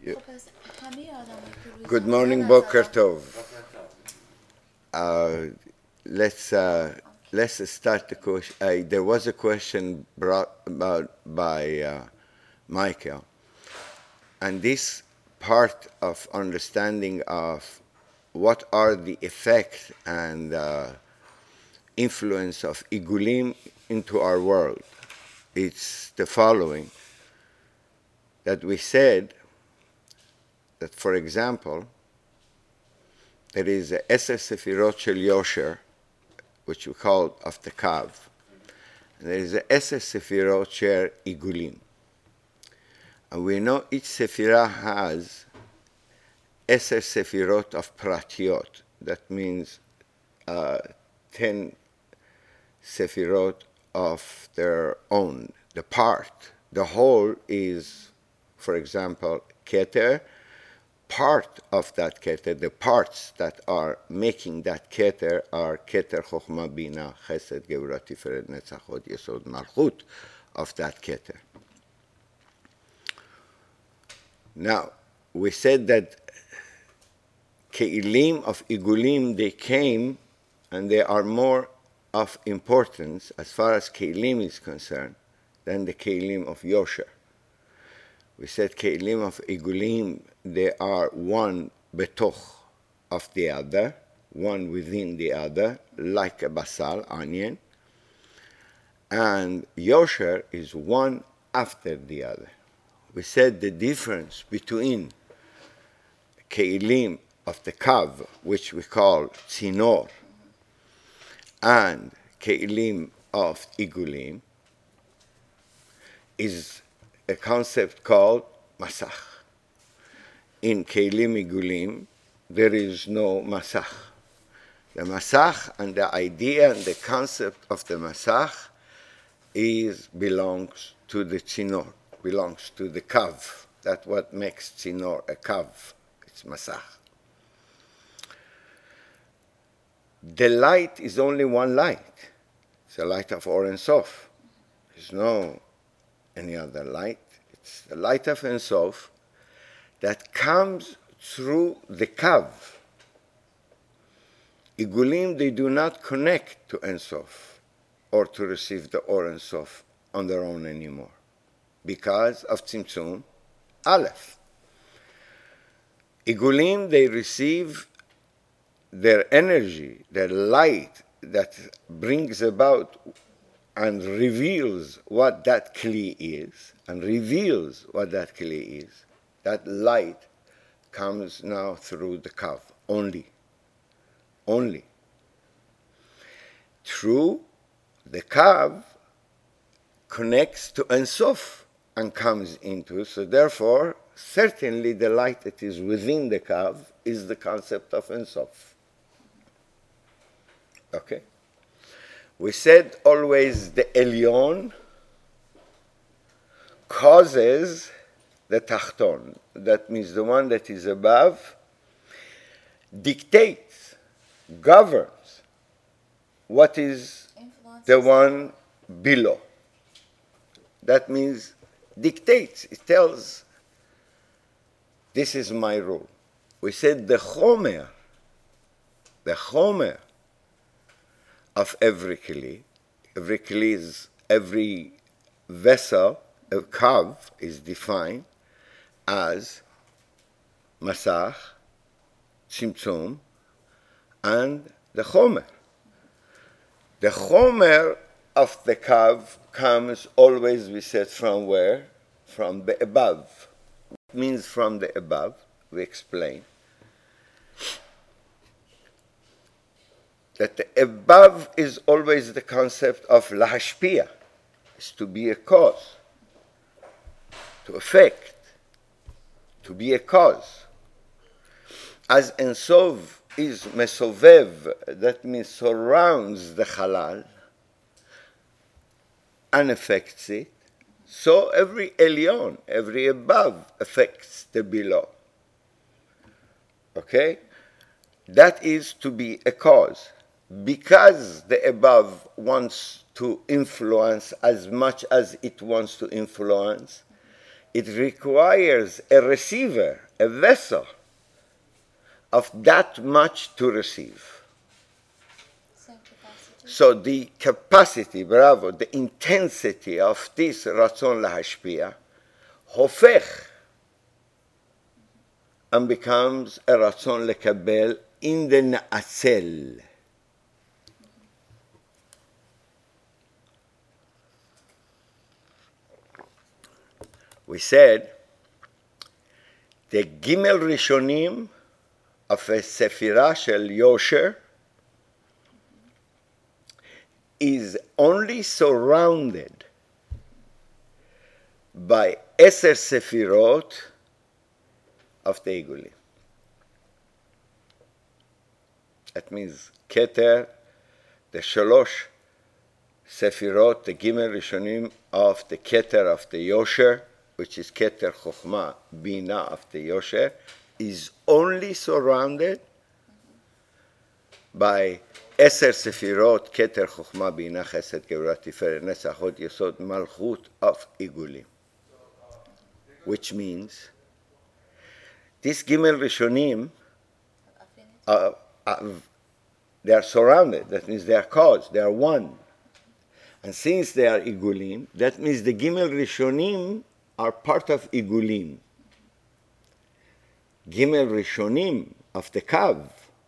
Yeah. خب پس همه آدمایی که روی Good زمین morning, از Boker آدم Tov. Let's start the question. There was a question brought about by Michael, and this part of understanding of what are the effects and influence of Igulim into our world. It's the following, that we said that, for example, there is a Eser Sefirot Shel Yosher, which we call of the Kav. And there is a Eser Sefirot Shel Igulim. And we know each Sefirah has Eser Sefirot of Pratiot. That means 10 Sefirot of their own. The part, the whole is, for example, Keter. Part of that Keter, the parts that are making that Keter are Keter Chochma Bina Chesed Gevurah Tiferet Netzach Hod Yesod Malchut of that Keter. Now, we said that Keilim of Igulim, they came and they are more of importance as far as Keilim is concerned than the Keilim of Yosher. We said Keilim of Igulim, they are one betoch of the other, one within the other, like a basal, onion. And Yosher is one after the other. We said the difference between Keilim of the Kav, which we call Tzinor, and Keilim of Igulim is a concept called Masach. In Keilim Igulim, there is no Masach. The Masach and the idea and the concept of the Masach belongs to the Tzinor, belongs to the Kav. That's what makes Tzinor a Kav. It's Masach. The light is only one light. It's the light of Or Ein Sof. There's no any other light. It's the light of Ein Sof that comes through the Kav. Igulim, they do not connect to Ein Sof or to receive the Or Ein Sof on their own anymore because of Tzimtzum Aleph. Igulim, they receive their energy, their light that brings about and reveals what that Kli is, and reveals what that Kli is. That light comes now through the Kav, only. Only. Through the Kav connects to Ein Sof and comes into, so therefore, certainly the light that is within the Kav is the concept of Ein Sof. Okay? We said always the Elyon causes the Tachton. That means the one that is above dictates, governs what is the one below. That means dictates. It tells, this is my rule. We said the Chomer of every kli is, every vessel, a kav, is defined as Masach, Tzimtzum, and the Chomer. The Chomer of the kav comes always, we said, from where? From the above. It means from the above, we explain. That the above is always the concept of lahashpia, is to be a cause, to affect, to be a cause. As Ein Sof is mesovev, that means surrounds the halal and affects it, so every elyon, every above affects the below. Okay? That is to be a cause. Because the above wants to influence as much as it wants to influence, it requires a receiver, a vessel, of that much to receive. Same capacity. So the capacity, bravo, the intensity of this רצון להשפיע, הופך and becomes a רצון לקבל in the נאצל. We said the גימל ראשונים of a ספירה של יושר is only surrounded by 10 ספירות of the עיגולים. That means כתר, the שלוש ספירות, the גימל ראשונים of the כתר of the יושר, which is כתר חוכמה, בינה of the יושר, is only surrounded by 10 ספירות, כתר חוכמה, בינה, חסד, גבורה, תפארת, נצח, הוד, יסוד, מלכות of עיגולים. Which means, these גימל ראשונים, they are surrounded, that means they are caused, they are one. And since they are עיגולים, that means the גימל ראשונים are part of עיגולים. גימל ראשונים of the קו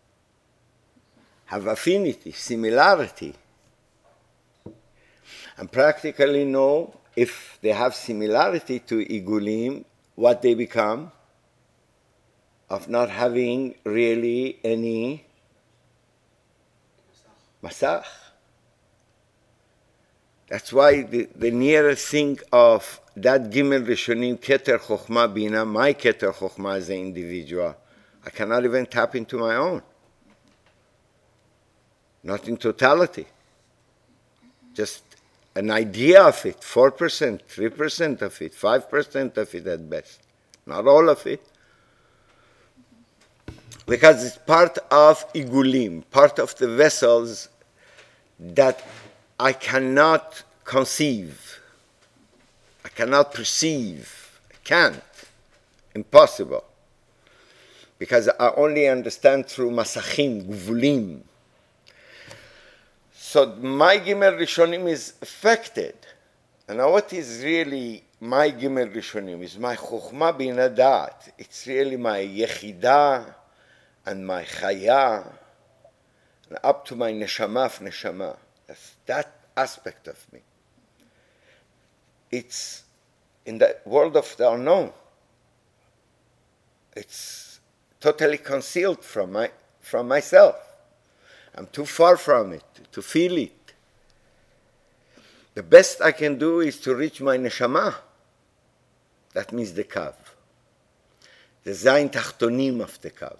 have affinity, similarity, and practically know if they have similarity to עיגולים, what they become of not having really any masach. That's why the nearest thing of that גימל ראשונים, כתר חוכמה בינה, my כתר חוכמה as an individual, I cannot even tap into my own. Not in totality. Just an idea of it, 4%, 3% of it, 5% of it at best. Not all of it. Because it's part of עיגולים, part of the vessels that I cannot conceive, I cannot perceive, I can't, impossible. Because I only understand through masachim, גבולים. So my גימל ראשונים is affected. And now what is really my גימל ראשונים? Is my חוכמה בינה דעת. It's really my יחידה and my chaya, and up to my neshama of neshama. That's that aspect of me. It's in the world of the unknown. It's totally concealed from myself. I'm too far from it to feel it. The best I can do is to reach my neshama. That means the kav. The zayin tachtonim of the kav.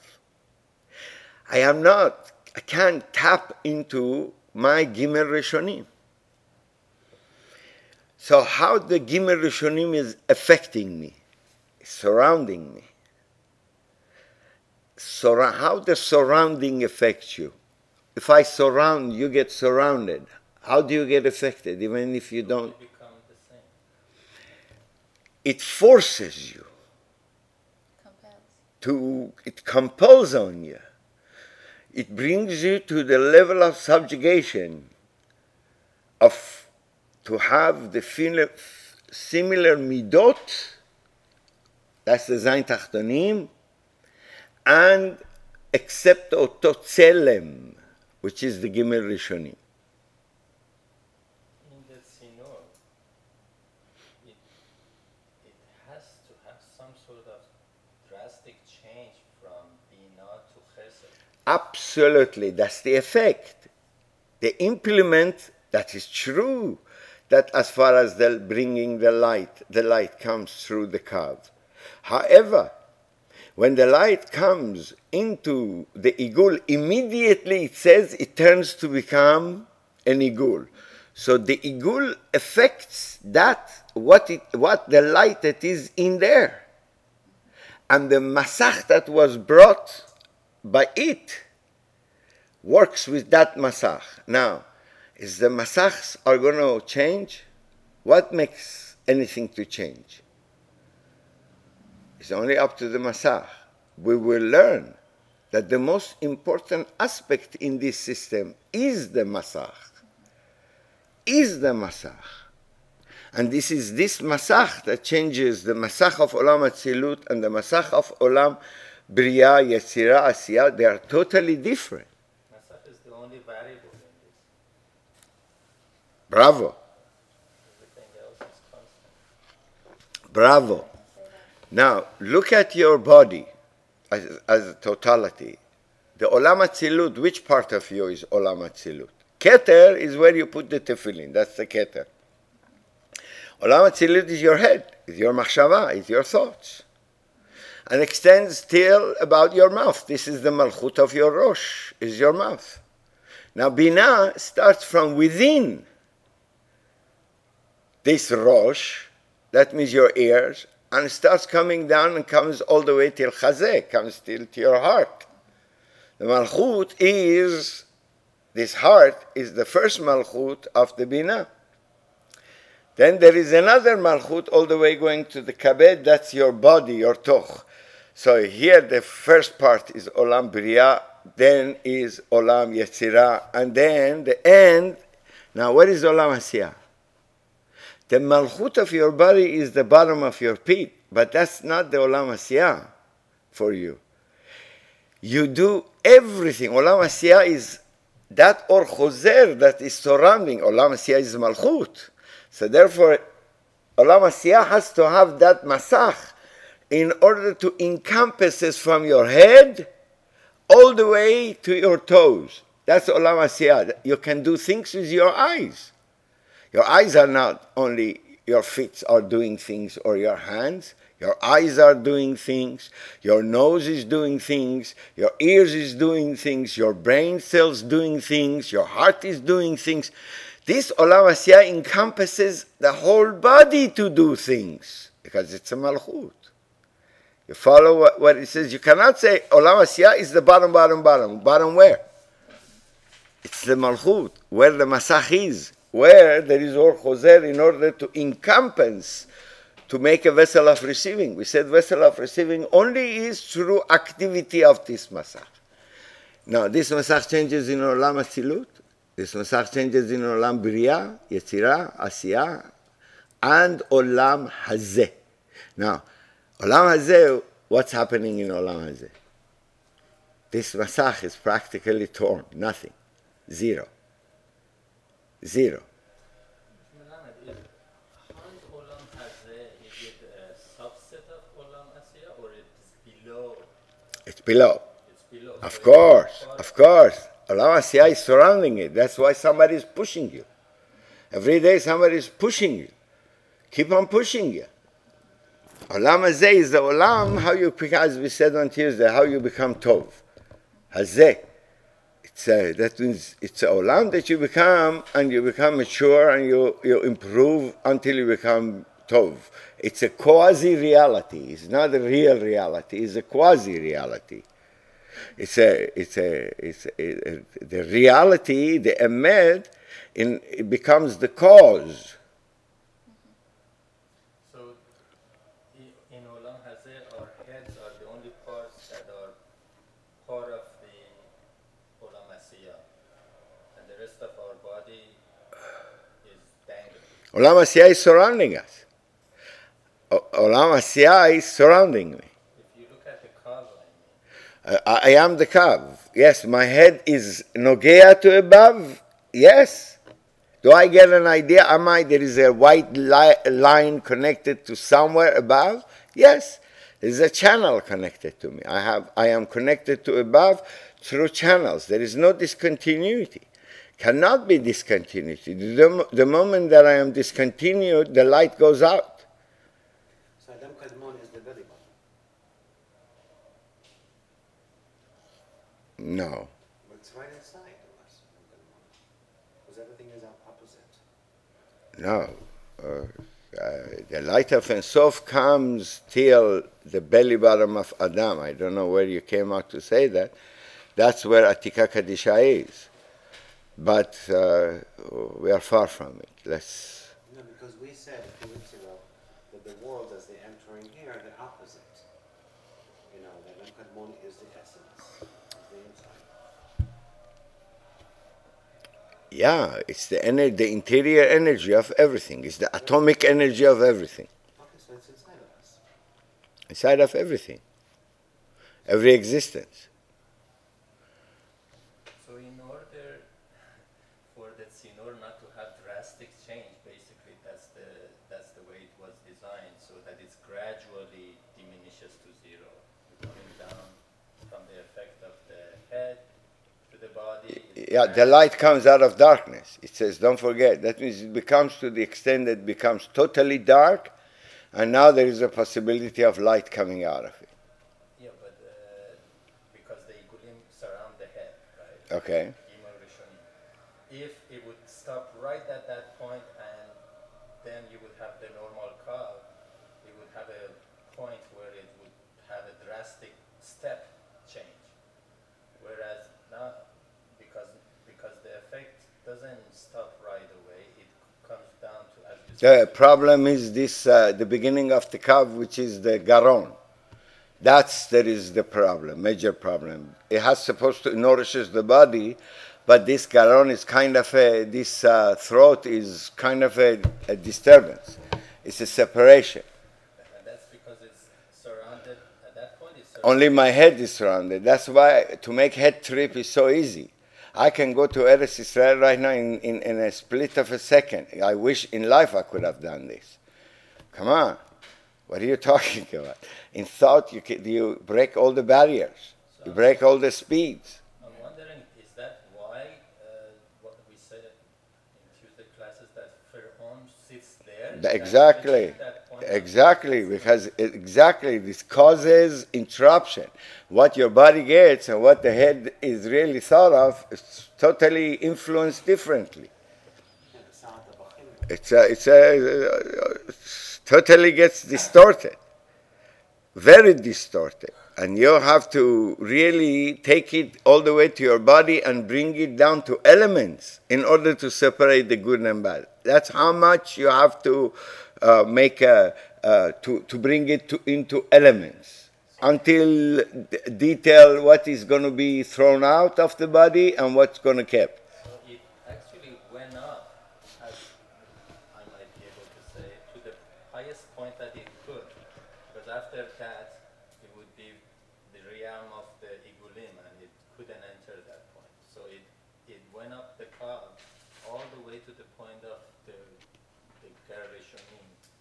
I can't tap into my גימל ראשונים. So how the גימל ראשונים is affecting me, surrounding me. How the surrounding affects you. If I surround, you get surrounded. How do you get affected, even if you don't? You become the same. It forces you. It compels on you. It brings you to the level of subjugation to have the similar midot, that's the zayin tachtonim, and accept אותו צלם, which is the גימל ראשונים. In the sinur, it has to have some sort of drastic change from bina to chesed. Absolutely, that's the effect. The implement, that is true, that as far as the bringing the light comes through the kav. However, when the light comes into the igul, immediately it says it turns to become an igul. So the igul affects that, what the light that is in there. And the masach that was brought by it works with that masach. Now, is the masachs are going to change? What makes anything to change? It's only up to the Masach. We will learn that the most important aspect in this system is the Masach. Is the Masach. And this is this Masach that changes the Masach of Olam Atzilut and the Masach of Olam Bria, Yetzirah, Asiyah. They are totally different. Masach is the only variable in this. Bravo. Everything else is constant. Bravo. Now, look at your body as a totality. The Olam Atzilut, which part of you is Olam Atzilut? Keter is where you put the tefillin. That's the Keter. Olam Atzilut is your head, is your machshava, is your thoughts. And extends till about your mouth. This is the Malchut of your Rosh, is your mouth. Now, Binah starts from within this Rosh, that means your ears, and starts coming down and comes all the way till Chazeh, comes till to your heart. The Malchut is, this heart is the first Malchut of the Binah. Then there is another Malchut all the way going to the Kabed, that's your body, your Toch. So here the first part is Olam Bria, then is Olam Yetzirah, and then the end. Now what is Olam Asiyah? The Malchut of your body is the bottom of your pit, but that's not the Olam Asiyah for you. You do everything. Olam Asiyah is that Or Choser that is surrounding. Olam Asiyah is Malchut. So therefore, Olam Asiyah has to have that Masach in order to encompass it from your head all the way to your toes. That's Olam Asiyah. You can do things with your eyes. Your eyes are not only your feet are doing things or your hands. Your eyes are doing things. Your nose is doing things. Your ears is doing things. Your brain cells doing things. Your heart is doing things. This Olam Asiyah encompasses the whole body to do things because it's a Malchut. You follow what it says? You cannot say Olam Asiyah is the bottom. Bottom where? It's the Malchut, where the Masach is, where there is Or Choser in order to encompass, to make a vessel of receiving. We said vessel of receiving only is through activity of this Masach. Now, this Masach changes in Olam Atzilut. This Masach changes in Olam Bria, Yetzirah, Asiyah, and Olam Hazeh. Now, Olam Hazeh, what's happening in Olam Hazeh? This Masach is practically torn, nothing, zero. Zero. Aren't Olam Hazeh, is it a subset of Olam Asiyah or it's below? It's below. It's below. Of course, of course. Olam Asiyah is surrounding it. That's why somebody is pushing you. Every day somebody is pushing you. Keep on pushing you. Olam Hazeh is the Olam, how you, as we said on Tuesday, how you become Tov. Hazeh. That means it's a Olam that you become, and you become mature, and you improve until you become Tov. It's a quasi-reality. It's not a real reality. It's a quasi-reality. The reality, the emet, it becomes the cause. So, in Olam Hazeh, our heads are the only parts that are part of the Olam Asiyah, and the rest of our body is dangling. Olam Asiyah is surrounding us. Olam Asiyah is surrounding me. If you look at the Kav, I am the Kav. Yes, my head is Nogea to above. Yes. Do I get an idea? There is a white line connected to somewhere above? Yes. There is a channel connected to me. I am connected to above through channels. There is no discontinuity. Cannot be discontinuity. The moment that I am discontinued, the light goes out. So Adam Kadmon is the belly button. No. But it's right inside of us, because everything is opposite. No. The light of Ein Sof comes till the belly bottom of Adam. I don't know where you came out to say that. That's where Atika Kadisha is. But we are far from it. No, because we said a few weeks ago that the world, as they enter in here, are the opposite. Kadmon is the essence of the inside. Yeah, it's the interior energy of everything. It's the atomic energy of everything. Okay, so it's inside of us. Inside of everything. Every existence. So in order for the tzinor not to have drastic change, basically that's the way it was designed, so that it gradually diminishes to zero, coming down from the effect of the head to the body. Yeah, the light comes out of darkness. It says, don't forget. That means it becomes to the extent that it becomes totally dark, and now there is a possibility of light coming out of it. Yeah, but because the igulim surround the head, right? Okay. Gimel Rishonim. If it would stop right at that point, and then you would have the normal curve, it would have a point where it would have a drastic step change. Whereas now, because the effect doesn't stop right away, it comes down to, as you The said, problem is this, the beginning of the curve, which is the garon. That is the problem, major problem. It has supposed to nourishes the body, but this garon is kind of this throat is kind of a disturbance. It's a separation. and that's because it's surrounded, at that point it's surrounded. Only my head is surrounded. That's why to make head trip is so easy. I can go to Eretz Israel right now in a split of a second. I wish in life I could have done this. Come on. What are you talking about? In thought, you break all the barriers. You break all the speeds. I'm wondering, is that why what we said in Tuesday classes that Pharaoh sits there? Exactly. Exactly, because this causes interruption. What your body gets and what the head is really thought of is totally influenced differently. Yeah, the sound of a It's totally gets distorted, very distorted, and you have to really take it all the way to your body and bring it down to elements in order to separate the good and bad. That's how much you have to make to bring it into elements until detail what is going to be thrown out of the body and what's going to kept. So it actually went up, as I might be able to say, to the highest point that it could. Because after that, it would be the realm of the igulim, and it couldn't enter that point. So it went up the curve all the way to the point of the Ger Rishonim.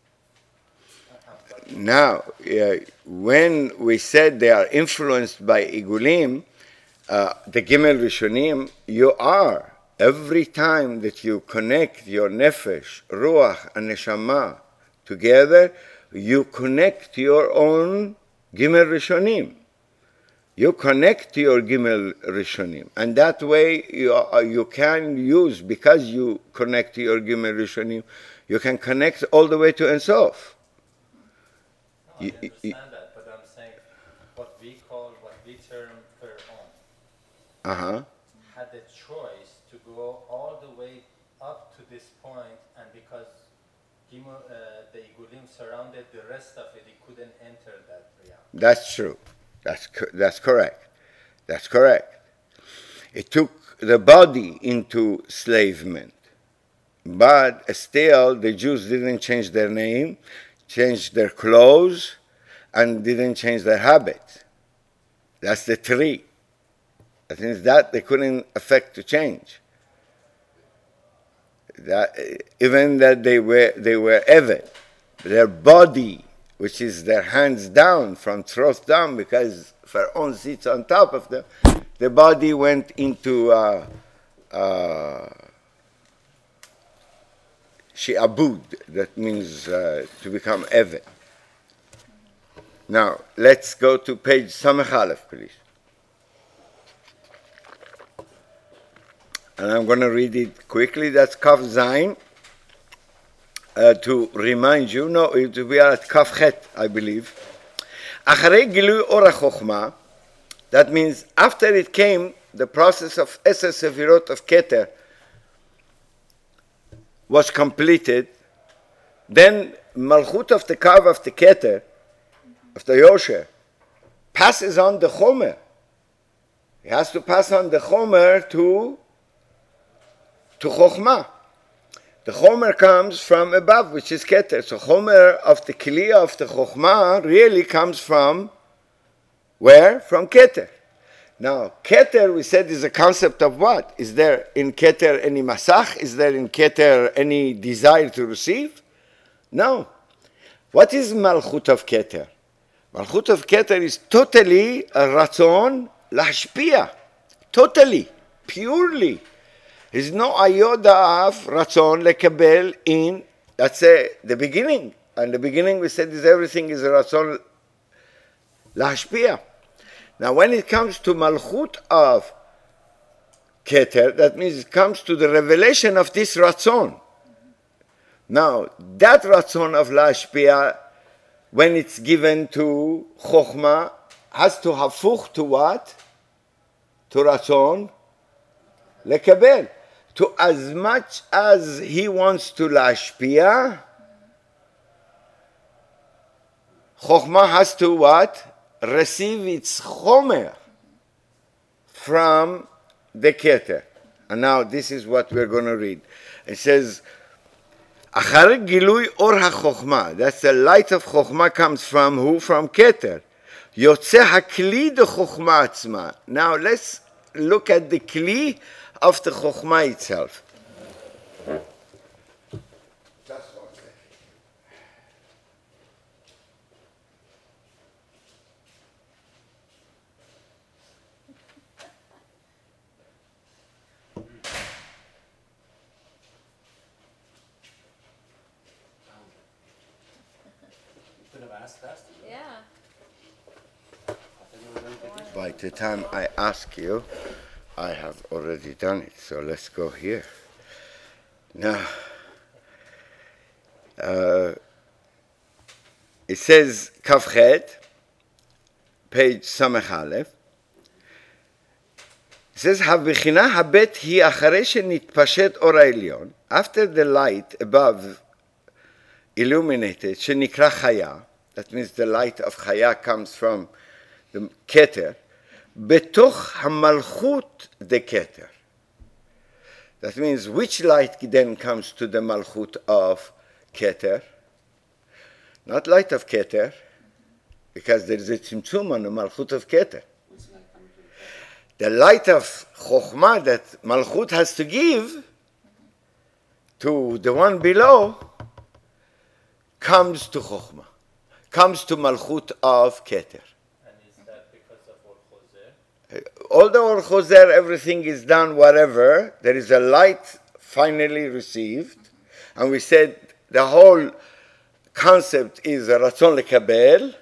Now, when we said they are influenced by Igulim, the Gimel Rishonim, you are. Every time that you connect your Nefesh, Ruach, and Neshama together, you connect your own Gimel Rishonim. You connect to your Gimel Rishonim. And that way you can use, because you connect to your Gimel Rishonim, you can connect all the way to Ein Sof. I understand that, but I'm saying what we term Pharaoh had the choice to go all the way up to this point, and because the Igulim surrounded the rest of it, he couldn't enter that realm. That's true. That's correct. That's correct. It took the body into enslavement. But still, the Jews didn't change their name, changed their clothes, and didn't change their habits. That's the tree. That means that they couldn't affect to change. That even that they were Eved, their body, which is their hands down from throat down, because Pharaoh sits on top of them, the body went into Shi'abud, that means to become Eved. Now, let's go to page Samech Aleph, please. And I'm going to read it quickly. That's Kaf Zayin. To remind you, no, we are at Kaf Chet, I believe. Acharei Gilui Or HaChochma, that means after it came, the process of Eser Sefirot of Keter was completed, then Malchut of the Kav of the Keter, of the Yosher, passes on the chomer. He has to pass on the chomer to chokhmah. The chomer comes from above, which is keter. So chomer of the kli of the chokhmah really comes from where? From keter. Now, keter, we said, is a concept of what? Is there in keter any masach? Is there in keter any desire to receive? No. What is malchut of keter? Malchut of keter is totally a ratzon lahshpia. Totally, purely. There's no ayoda of ratzon lekabel in, let's say, the beginning. And the beginning we said is everything is ratzon lahshpia. Now, when it comes to malchut of keter, that means it comes to the revelation of this ratzon. Now, that ratzon of lashpia, when it's given to chokhmah, has to hafuch to what? To ratzon lekabel. To as much as he wants to lashpia, chokhmah has to what? Receive its chomer from the keter. And now this is what we're going to read. It says, Achar gilui or ha-chokhmah. That's the light of chokhmah comes from who? From keter. Yotze ha-kli de chokhmah atzma. Now let's look at the kli of the chokhmah itself. Yeah. By the time I ask you, I have already done it. So let's go here. Now, it says Kavchet, page Samech Aleph. It says, "Habechina habet hi acharei shenitpashet or ha'elyon." After the light above illuminated, shenikra chaya. That means the light of chaya comes from the keter. Betoch hamalchut de keter. That means which light then comes to the malchut of keter? Not light of keter, because there is a tzimtzum on the malchut of keter. The light of chokhmah that malchut has to give to the one below comes to chokhmah, comes to malchut of keter. And is that because of Or Choser? All the Or Choser, everything is done, whatever. There is a light finally received. And we said the whole concept is Ratzon Lekabel,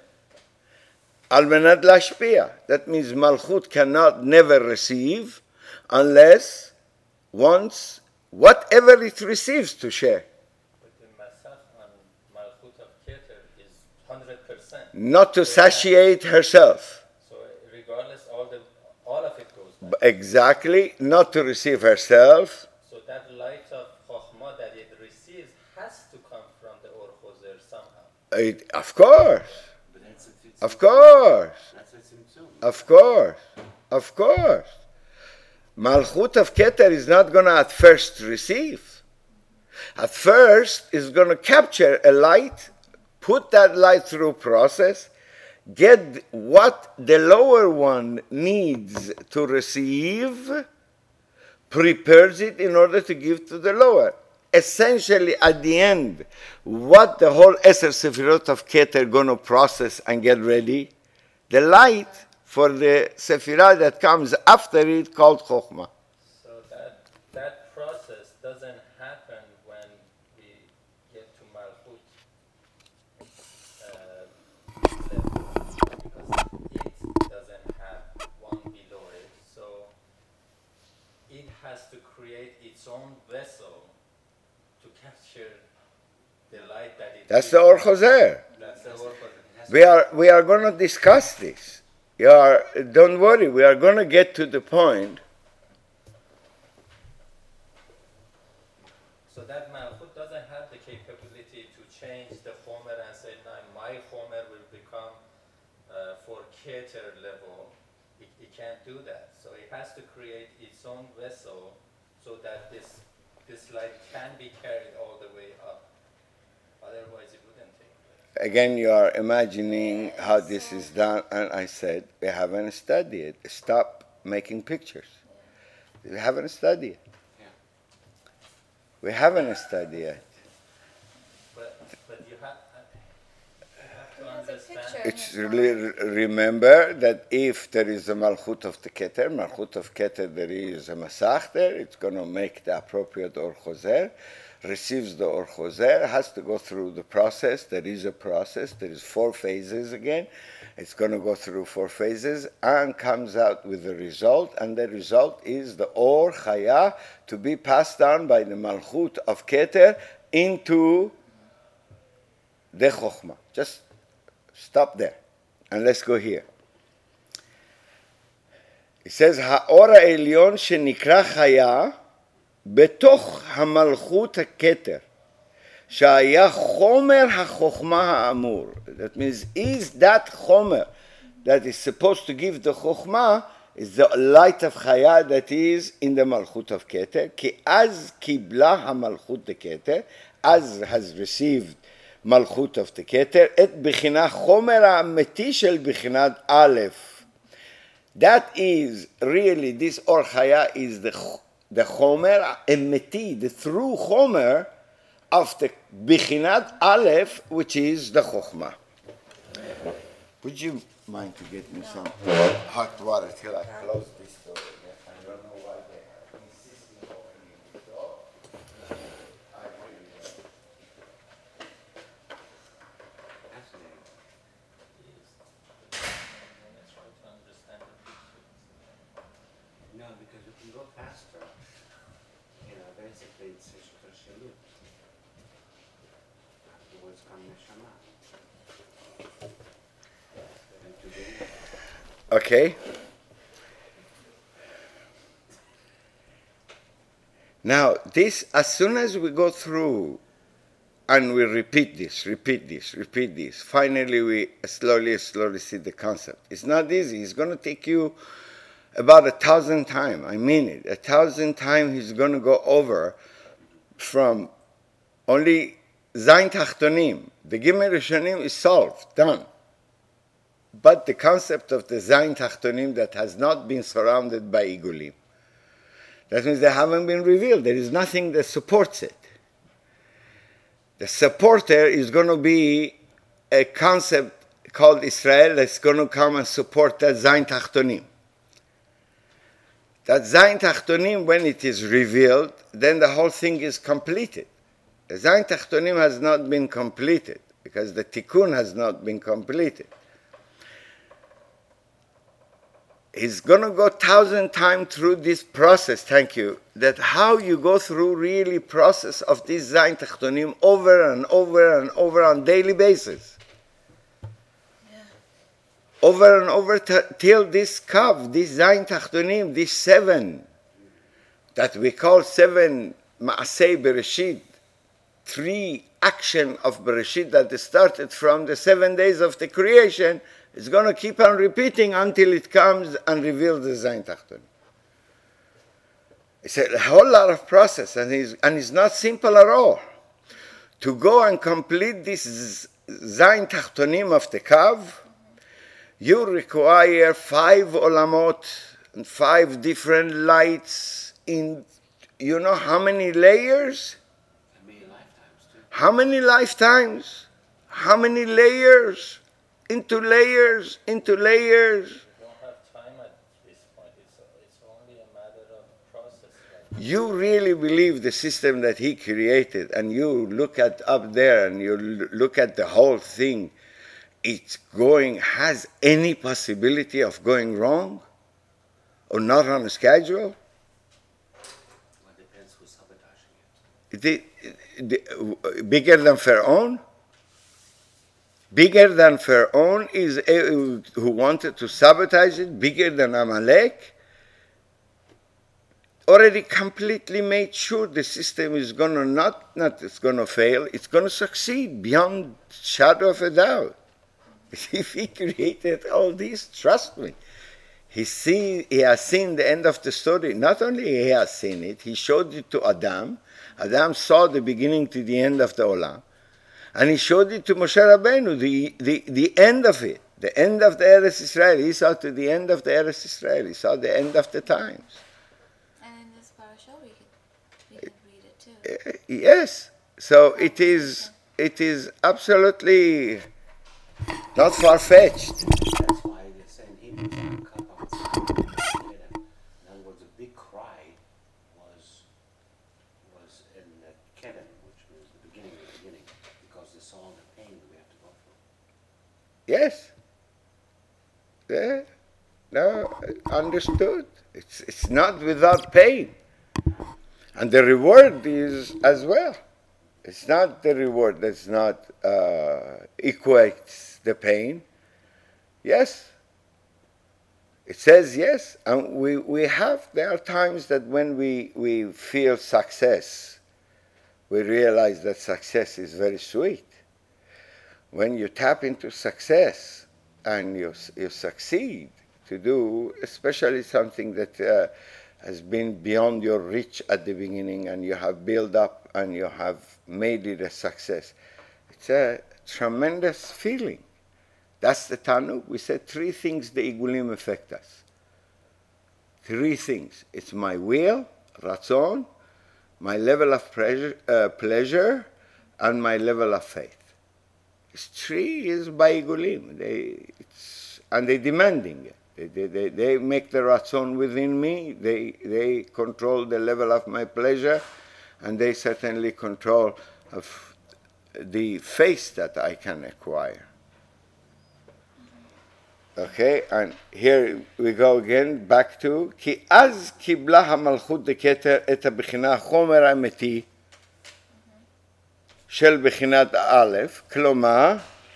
Al Menad Lashpia. That means Malchut cannot never receive unless once whatever it receives to share. But the Masach on Malchut of Keter is 100%. Not to satiate herself. So regardless, all of it goes back. Exactly, not to receive herself. So that light of Chokhmah that it receives has to come from the Or Choser somehow. Of course. But that's Of course. That's a tzimtzum. Of course. Of course. Malchut of Keter is not going to at first receive. At first, is going to capture a light, put that light through a process, get what the lower one needs to receive, prepares it in order to give to the lower. Essentially, at the end, what the whole Eser Sefirot of Keter going to process and get ready? The light for the Sefirah that comes after it called Chokhmah. So that process doesn't happen when we get to Malchut level, because it doesn't have one below it. So it has to create its own vessel to capture the light that it That's gives. the Or Choser. That's the Or Choser. We are going to discuss this. Don't worry, we are going to get to the point. So that Malchut doesn't have the capability to change the Chomer and say, now my Chomer will become for Keter level, it can't do that. So it has to create its own vessel so that this light can be carried all the way up. Otherwise, it wouldn't take place. Again, you are imagining how this is done, and I said, we haven't studied it. Stop making pictures. We haven't studied it. Yeah. We haven't studied it. But you have to It has a understand. picture. It's really, remember that if there is a Malchut of the Keter, there is a Masach there, it's going to make the appropriate Or Choser, receives the Or Choser, has to go through the process. There is a process. There is 4 phases again. It's going to go through 4 phases and comes out with the result. And the result is the Or Chaya to be passed down by the Malchut of Keter into the Chokhmah. Just stop there and let's go here. It says, האור העליון שנקרא חיה בתוך המלכות הכתר, שהיה חומר החוכמה האמור. That means, is that חומר that is supposed to give the חוכמה is the light of חיה that is in the מלכות of כתר, כי אז קיבלה המלכות הכתר, אז has received מלכות of the כתר, את בחינה חומר האמיתי של בחינת א'. That is really, this Or Chaya is the Chomer Emeti, the true Chomer of the Bichinat Aleph, which is the Chokhmah. Would you mind to get me some hot water till I close this door? I don't know why they are insisting on opening the door. I really don't. Fascinating. Let's try to understand the picture. No, because you can go faster. You know, basically it's a shalut. Afterwards come neshama. And today, Okay. Now, this, as soon as we go through and we repeat this, finally we slowly see the concept. It's not easy. It's going to take you about 1,000 times. I mean it. 1,000 times he's going to go over from only Zayin Tachtonim. The Gimel Rishonim is solved, done. But the concept of the Zayin Tachtonim that has not been surrounded by Igulim. That means they haven't been revealed. There is nothing that supports it. The supporter is going to be a concept called Israel that's going to come and support that Zayin Tachtonim. That Zayin Tachtonim, when it is revealed, then the whole thing is completed. The Zayin Tachtonim has not been completed because the Tikkun has not been completed. He's going to go 1,000 times through this process, thank you, that how you go through really process of this Zayin Tachtonim over and over and over on daily basis. Over and over till this Kav, this Zayin Tachtonim, this 7, that we call 7 Ma'asei Bereshit, 3 action of Bereshit that started from the 7 days of the creation, is going to keep on repeating until it comes and reveals the Zayin Tachtonim. It's a whole lot of process, and it's not simple at all. To go and complete this Zayin Tachtonim of the Kav, you require 5 olamot and 5 different lights in, you know how many layers? and many lifetimes too. How many lifetimes? How many layers? Into layers, into layers. We don't have time at this point. It's only a matter of process. Right? You really believe the system that he created, and you look at up there and you look at the whole thing, it's going, has any possibility of going wrong or not on a schedule? Well, it depends who's sabotaging it. Bigger than Pharaoh? Bigger than Pharaoh is who wanted to sabotage it, bigger than Amalek. Already completely made sure the system is going to not it's going to fail, it's going to succeed beyond shadow of a doubt. If he created all this, trust me, he has seen the end of the story. Not only he has seen it, he showed it to Adam. Adam saw the beginning to the end of the Olam. And he showed it to Moshe Rabbeinu, the end of it, the end of the Eretz Israel. He saw to the end of the Eretz Israel. He saw the end of the times. And in this parasha, we could read it too. Yes. So it is absolutely not far-fetched. That's why they say in Hebrew, in other words, a big cry was in the Kedem, which was the beginning of the beginning, because they saw the pain that we have to go through. Yes. Yeah. No, understood. It's not without pain. And the reward is as well. It's not the reward that's not equates the pain. Yes. It says yes. And there are times that when we feel success, we realize that success is very sweet. When you tap into success and you succeed to do, especially something that has been beyond your reach at the beginning, and you have built up and you have made it a success, it's a tremendous feeling. That's the Tanuk. We said 3 things the Igulim affect us. 3 things. It's my will, Ratzon, my level of pleasure, and my level of faith. It's 3 is by Igulim. And they're demanding it. They make the Ratzon within me. They control the level of my pleasure, and they certainly control of the faith that I can acquire. Okay, and here we go again, back to כי אז קיבלה המלכות דקתר את הבחינה החומר האמיתי של בחינת א', כלומר,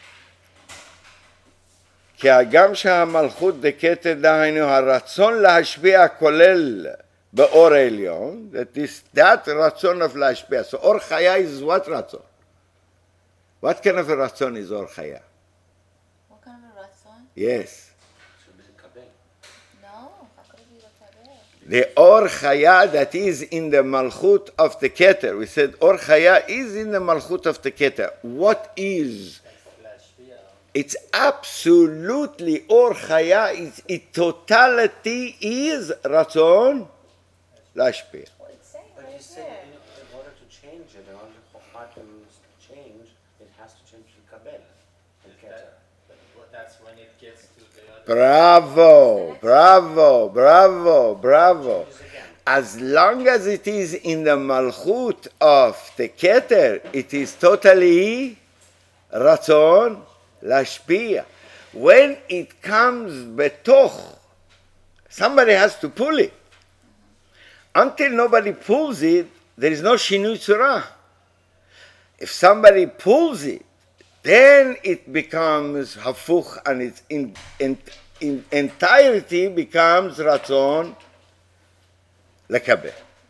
כי הגם שהמלכות דקתר דהיינו הרצון להשפיע כולל באור העליון, that רצון of להשפיע, so אור חיה is what רצון? What kind of a רצון is אור חיה? What kind of a ratzon? Yes. Should be Kabel. No, how could it be the kabel? The Or Chaya that is in the Malchut of the Keter. We said Or Chaya is in the Malchut of the Keter. What is? It's absolutely Or Chaya. Its totality is Ratzon Lashpia. Well, it's saying But right you said here. in order to change it, in order for Chokhmah to change, it has to change to Kabel and Keter. That's when it gets to the other. Bravo, bravo, bravo, bravo. Changes again. As long as it is in the Malchut of the Keter, it is totally Ratzon Lashpia. When it comes betoch, somebody has to pull it. Until nobody pulls it, there is no Shinui Tzurah. If somebody pulls it, then it becomes Hafuch, and its in entirety becomes Ratzon Lekabeh.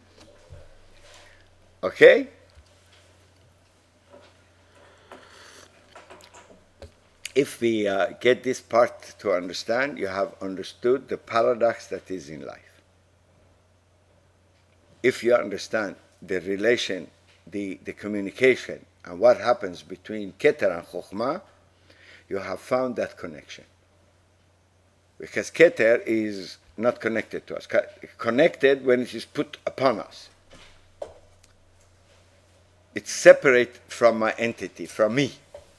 Okay? If we get this part to understand, you have understood the paradox that is in life. If you understand the relation, the communication, and what happens between Keter and Chokhmah, you have found that connection. Because Keter is not connected to us. Connected when it is put upon us. It's separate from my entity, from me.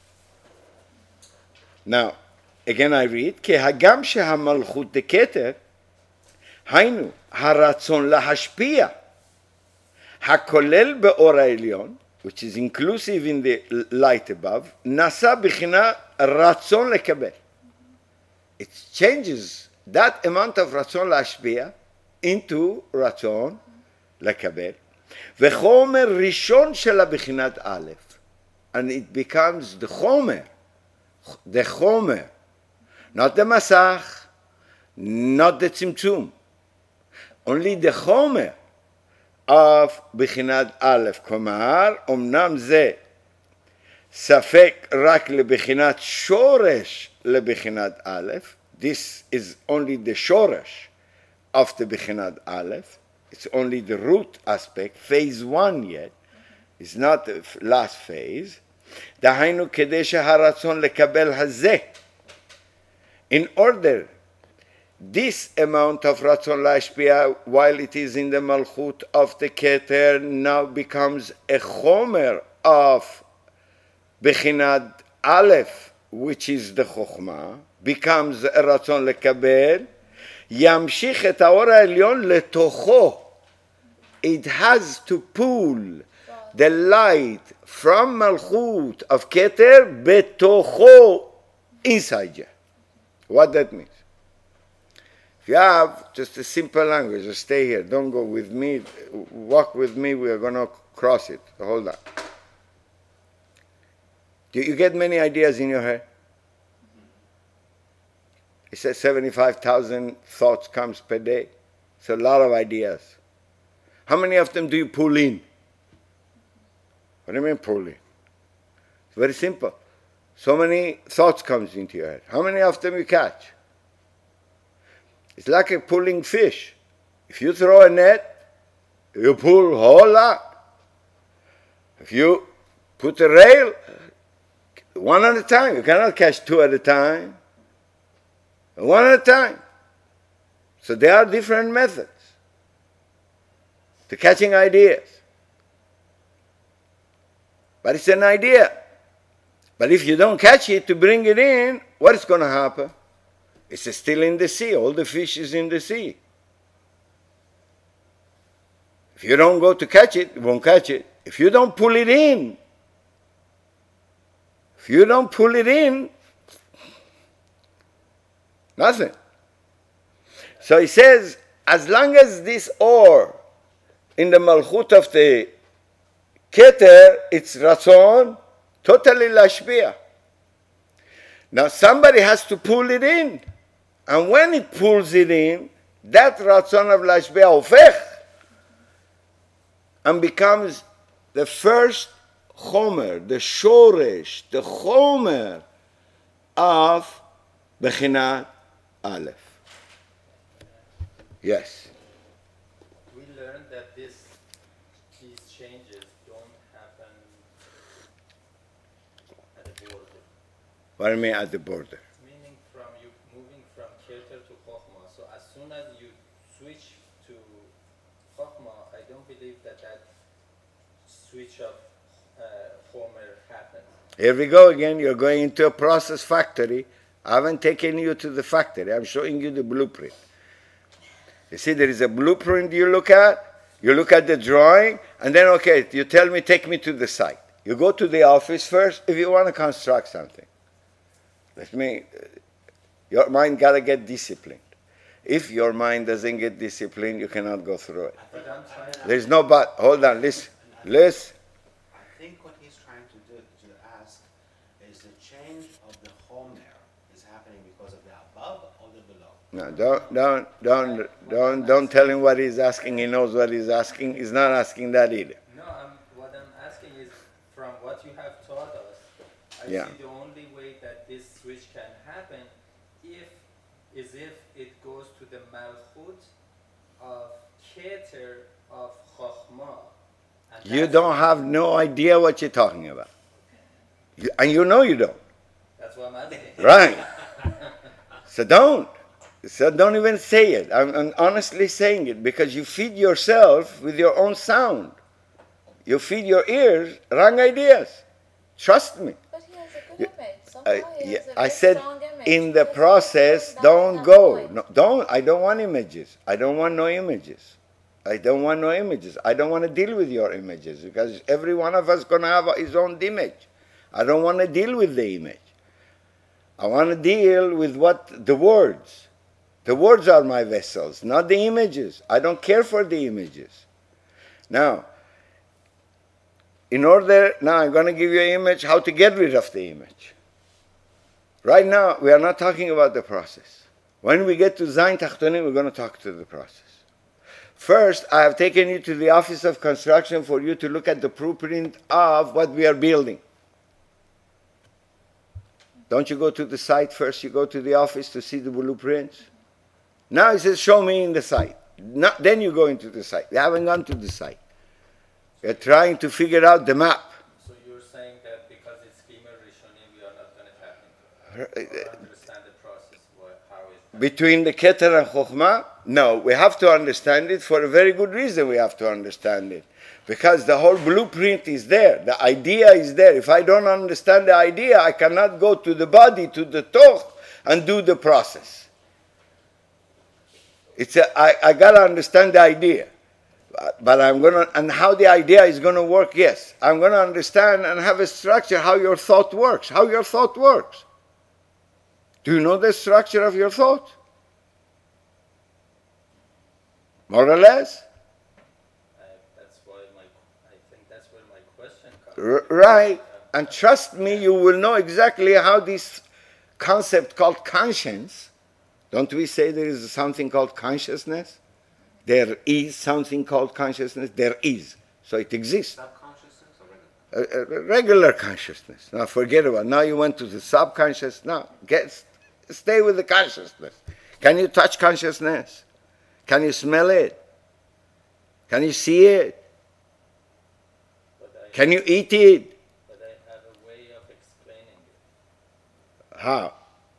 Now, again I read, כי הגם שהמלכות דכתר, היינו, הרצון להשפיע, הכולל באור העליון, which is inclusive in the light above, נעשה בחינה רצון לקבל. It changes that amount of רצון להשפיע into רצון לקבל. וחומר ראשון של הבחינת א', and it becomes the חומר, not the מסך, not the צמצום, only the חומר of בחינת א', כלומר, אמנם זה ספק רק לבחינת שורש לבחינת א', this is only the שורש of the בחינת א', it's only the root aspect, phase 1 yet, it's not the last phase, דהיינו כדי שהרצון לקבל הזה, in order this amount of רצון להשפיע while it is in the מלכות of the כתר now becomes a חומר of בחינת א', which is the חוכמה, becomes a רצון לקבל, ימשיך את האור העליון לתוכו. It has to pull the light from מלכות of כתר בתוכו, inside you. What that means? If you have just a simple language, just stay here, don't go with me, walk with me, we are going to cross it. Hold on. Do you get many ideas in your head? It says 75,000 thoughts comes per day. It's a lot of ideas. How many of them do you pull in? What do you mean pull in? It's very simple. So many thoughts comes into your head. How many of them you catch? It's like a pulling fish. If you throw a net, you pull a whole lot. If you put a rail, one at a time. You cannot catch two at a time. One at a time. So there are different methods to catching ideas. But it's an idea. But if you don't catch it to bring it in, what is going to happen? It's still in the sea. All the fish is in the sea. If you don't go to catch it, you won't catch it. If you don't pull it in, nothing. So he says, as long as this ore in the malchut of the keter, it's ratzon, totally lashbia. Now somebody has to pull it in. And when it pulls it in, that ratzon of lashbia hofech and becomes the first chomer, the shoresh, the chomer of Bechinat Aleph. Yes. We learned that these changes don't happen at the border. What do you mean at the border? Meaning from you moving from Keter to Chokhmah. So as soon as you switch to Chokhmah, I don't believe that switch of Homer happens. Here we go again. You're going into a process factory. I haven't taken you to the factory. I'm showing you the blueprint. You see, there is a blueprint you look at the drawing, and then, okay, you tell me, take me to the site. You go to the office first if you want to construct something. Your mind got to get disciplined. If your mind doesn't get disciplined, you cannot go through it. There's no but. Hold on, listen. I think what he's trying to ask is the change of the Homer is happening because of the above or the below. No, don't tell him what he's asking. He knows what he's asking. He's not asking that either. No, what I'm asking is, from what you have taught us, I Yeah. see the only way that this switch can happen is if it goes to the malchut of Keter of Chokhmah. And You don't have no idea what you're talking about. And you know you don't. That's what I'm asking. Right. So don't even say it. I'm honestly saying it because you feed yourself with your own sound. You feed your ears wrong ideas. Trust me. But he has a good image. Somehow he has a I very said strong image. in the Because process, that's don't not go. point. No, I don't want images. I don't want no images. I don't want to deal with your images because every one of us going to have his own image. I don't want to deal with the image. I want to deal with the words. The words are my vessels, not the images. I don't care for the images. Now, I'm going to give you an image, how to get rid of the image. Right now, we are not talking about the process. When we get to Zayin Tachtonim, we're going to talk to the process. First, I have taken you to the Office of Construction for you to look at the blueprint of what we are building. Don't you go to the site first? You go to the office to see the blueprints? Now he says, show me in the site. Then you go into the site. You haven't gone to the site. You're trying to figure out the map. So you're saying that because it's Gimer Rishonim, we are not going to tap into it, or understand the process, how it... Between the Keter and Chokhmah? No, we have to understand it for a very good reason we have to understand it. Because the whole blueprint is there. The idea is there. If I don't understand the idea, I cannot go to the body, to the toch, and do the process. I got to understand the idea. But I'm going to, and how the idea is going to work, yes. I'm going to understand and have a structure how your thought works. How your thought works. Do you know the structure of your thought? More or less? Right, and trust me, you will know exactly how this concept called conscience, don't we say there is something called consciousness? There is something called consciousness, there is, so it exists. Subconsciousness or regular? Regular consciousness. Now forget about it. Now you went to the subconscious, now stay with the consciousness. Can you touch consciousness? Can you smell it? Can you see it? Can you eat it? But I have a way of explaining it. How?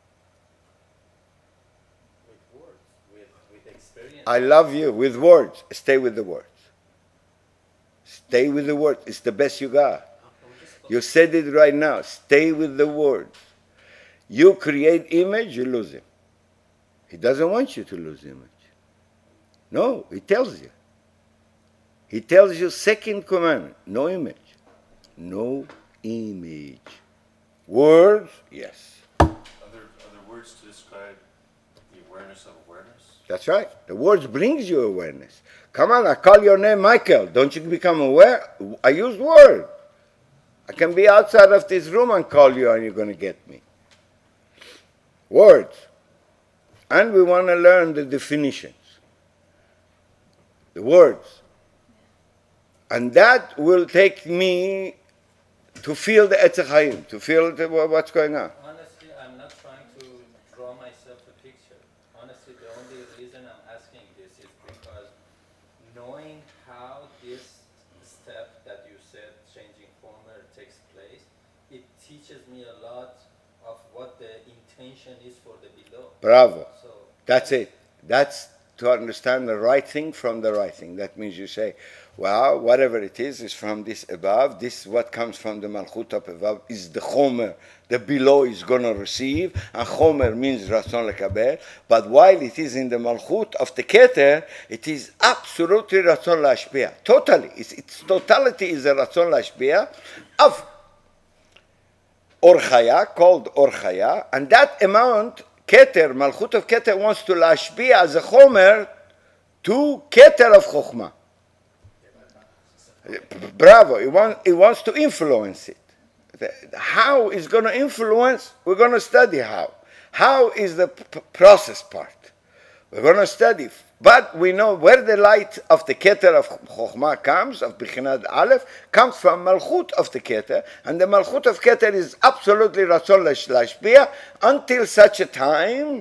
With words, with experience. I love you. With words. Stay with the words. Stay with the words. It's the best you got. You said it right now. Stay with the words. You create image, you lose him. He doesn't want you to lose image. No, he tells you. He tells you second commandment, no image. No image. Words, yes. Are there words to describe the awareness of awareness? That's right. The words brings you awareness. Come on, I call your name Michael. Don't you become aware? I use word. I can be outside of this room and call you and you're going to get me. Words. And we want to learn the definitions. The words. And that will take me to feel the Etz Chaim, to feel what's going on. Honestly, I'm not trying to draw myself a picture. Honestly, the only reason I'm asking this is because knowing how this step that you said, changing former, takes place, it teaches me a lot of what the intention is for the below. Bravo. So That's it. That's to understand the right thing from the right thing. That means you say, well, whatever it is from this above. This what comes from the Malchut of above is the Chomer. The below is going to receive. And Chomer means Ratzon Lekabel. But while it is in the Malchut of the Keter, it is absolutely Ratzon Lashpia. Totally. Its totality is a Ratzon Lashpia of Or Chaya, called Or Chaya. And that amount, Keter, Malchut of Keter wants to Lashpia as a Chomer to Keter of Chokhmah. Bravo, it wants to influence it. How it's going to influence, we're going to study how. How is the process part? We're going to study. But we know where the light of the Keter of Chokhmah comes, of Bichinad Aleph, comes from Malchut of the Keter. And the Malchut of Keter is absolutely Ratzon Lashpia until such a time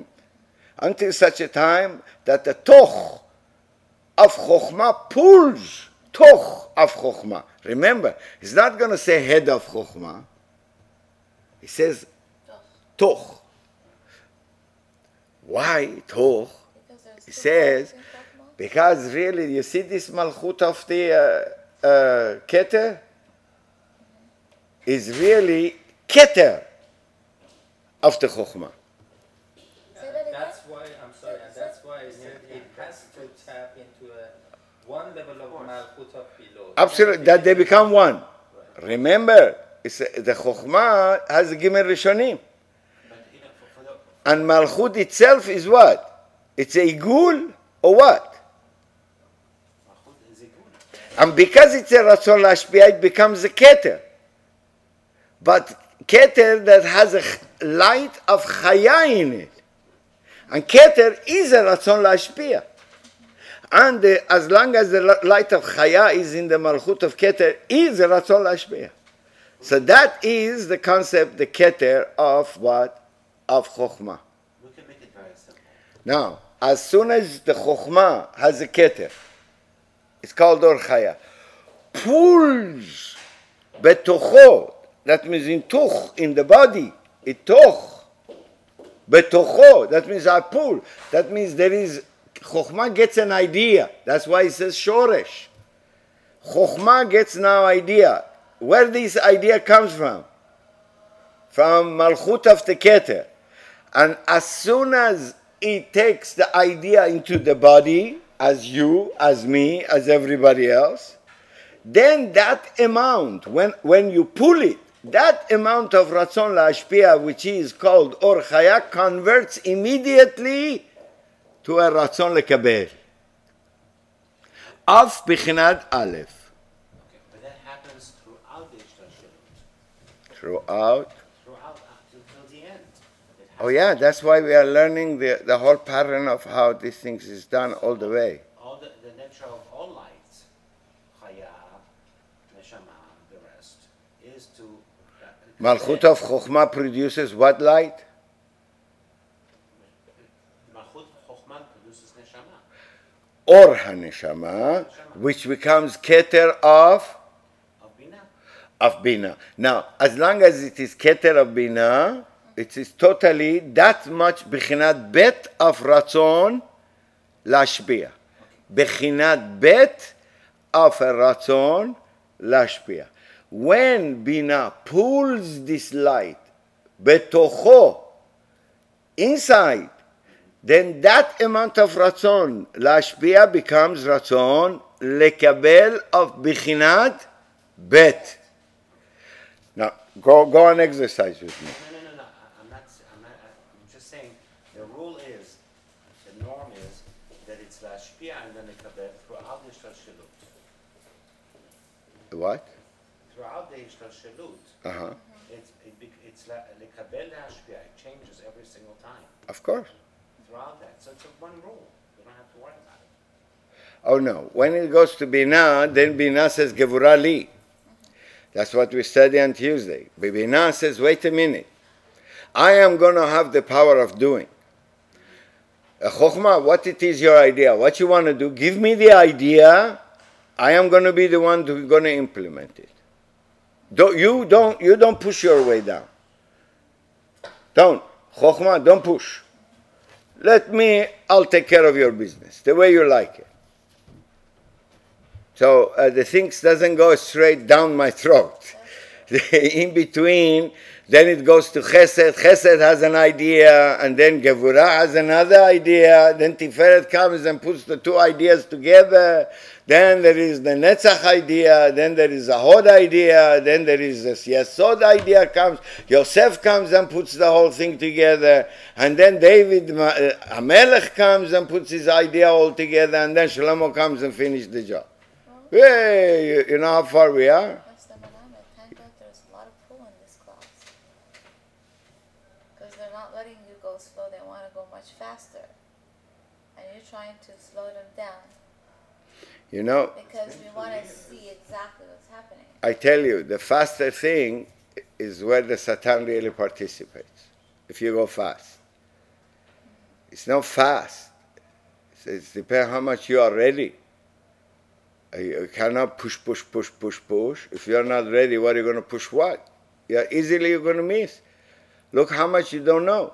that the Toch of Chokhmah pulls Toch of Chokhmah. Remember, he's not going to say head of Chokhmah. He says Toch. Why Toch? He says, because really, you see this Malchut of the Keter? Is really Keter of the Chokhmah. That's why, I'm sorry, and that's why I said it has to tap into one level of Malchut of below. Absolutely, that they become one. Right. Remember, the Chokhmah has a Gimer Rishonim. And Malchut itself is what? It's a Igul or what? And because it's a Ratzon Lashpia, it becomes a Keter. But Keter that has a light of Chaya in it. And Keter is a Ratzon Lashpia. And as long as the light of Chaya is in the Malchut of Keter, is a Ratzon Lashpia. So that is the concept, the keter of what? Of chokhmah. We can make it very simple. Now, as soon as the chokhmah has a keter, it's called or chaya, pulls betocho, that means in tuch, in the body, itoch, betocho, that means I pull, that means there is, chokhmah gets an idea, that's why it says shoresh. Chokhmah gets now idea. Where this idea comes from? From malchut of the keter. And as soon as it takes the idea into the body, as you, as me, as everybody else, then that amount, when you pull it, that amount of ratzon la'ashpia, which is called or chaya, converts immediately to a ratzon lekabel. Of bichinad aleph. Okay, but that happens throughout the Ishtashilut. Throughout. Throughout till the end. It Oh has yeah, that's why we are learning the whole pattern of how these things is done all the way. all the nature of all lights, chaya, neshama, the rest, is to Malchut of Chokhmah produces what light? Malchut Chokhmah produces neshama. Or HaNeshama, which becomes keter Of Bina. of Bina. Now, as long as it is keter of Bina, it is totally that much Bechinat Bet of Ratzon Lashpia. Bechinat Bet of a Ratzon Lashpia. When Bina pulls this light, Betocho, inside, then that amount of Ratzon Lashpia becomes Ratzon Lekabel of Bechinat Bet. Now, go and exercise with me. No. I'm just saying the rule is, the norm is that it's lashpia and then lekabel throughout the Ishtashilut. What? Throughout the Ishtashilut, Uh-huh. it's lekabel lashpia. It changes every single time Of course. throughout that. So it's a one rule. You don't have to worry about it. Oh no. When it goes to Bina, then Bina says Gevurah li. That's what we study on Tuesday. But Bina says, wait a minute. I am going to have the power of doing. Chokhmah, what it is your idea? What you want to do? Give me the idea. I am going to be the one who's going to implement it. You don't push your way down. Don't. Chokhmah, don't push. I'll take care of your business the way you like it. So the things doesn't go straight down my throat. In between, then it goes to Chesed. Chesed has an idea, and then Gevurah has another idea. Then Tiferet comes and puts the two ideas together. Then there is the Netzach idea. Then there is a Hod idea. Then there is a Yesod idea comes. Yosef comes and puts the whole thing together. And then David HaMelech comes and puts his idea all together. And then Shlomo comes and finishes the job. Hey, you know how far we are? Mr. Melamed, thank God there's a lot of pull in this class. Because they're not letting you go slow, they want to go much faster. And you're trying to slow them down. You know, Because we want to see exactly what's happening. I tell you, the faster thing is where the Satan really participates. If you go fast. It's not fast. It depends how much you are ready. You cannot push. If you're not ready, what are you going to push what? You're going to miss. Look how much you don't know.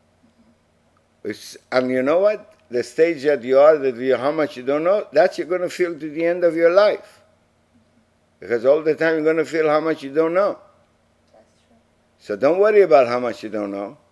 And you know what? The stage that you are, how much you don't know, that you're going to feel to the end of your life. Because all the time you're going to feel how much you don't know. That's true. So don't worry about how much you don't know.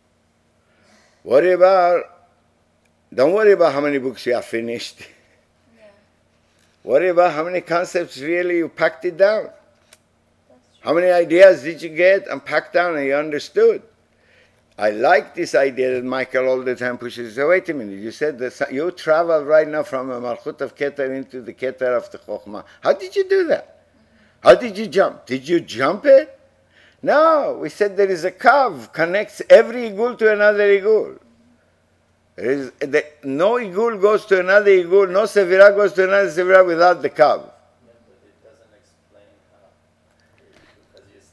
Don't worry about how many books you have finished. Yeah, Worry about how many concepts really you packed it down. that's true. How many ideas did you get and packed down and you understood? I like this idea that Michael all the time pushes. So wait a minute, you said that you travel right now from a Malchut of Keter into the Keter of the Chokhmah. How did you do that? How did you jump? Did you jump it? No, we said there is a kav, connects every igul to another igul. No igul goes to another igul, no sevira goes to another sevira without the kav. Yeah, but it doesn't explain how. Because you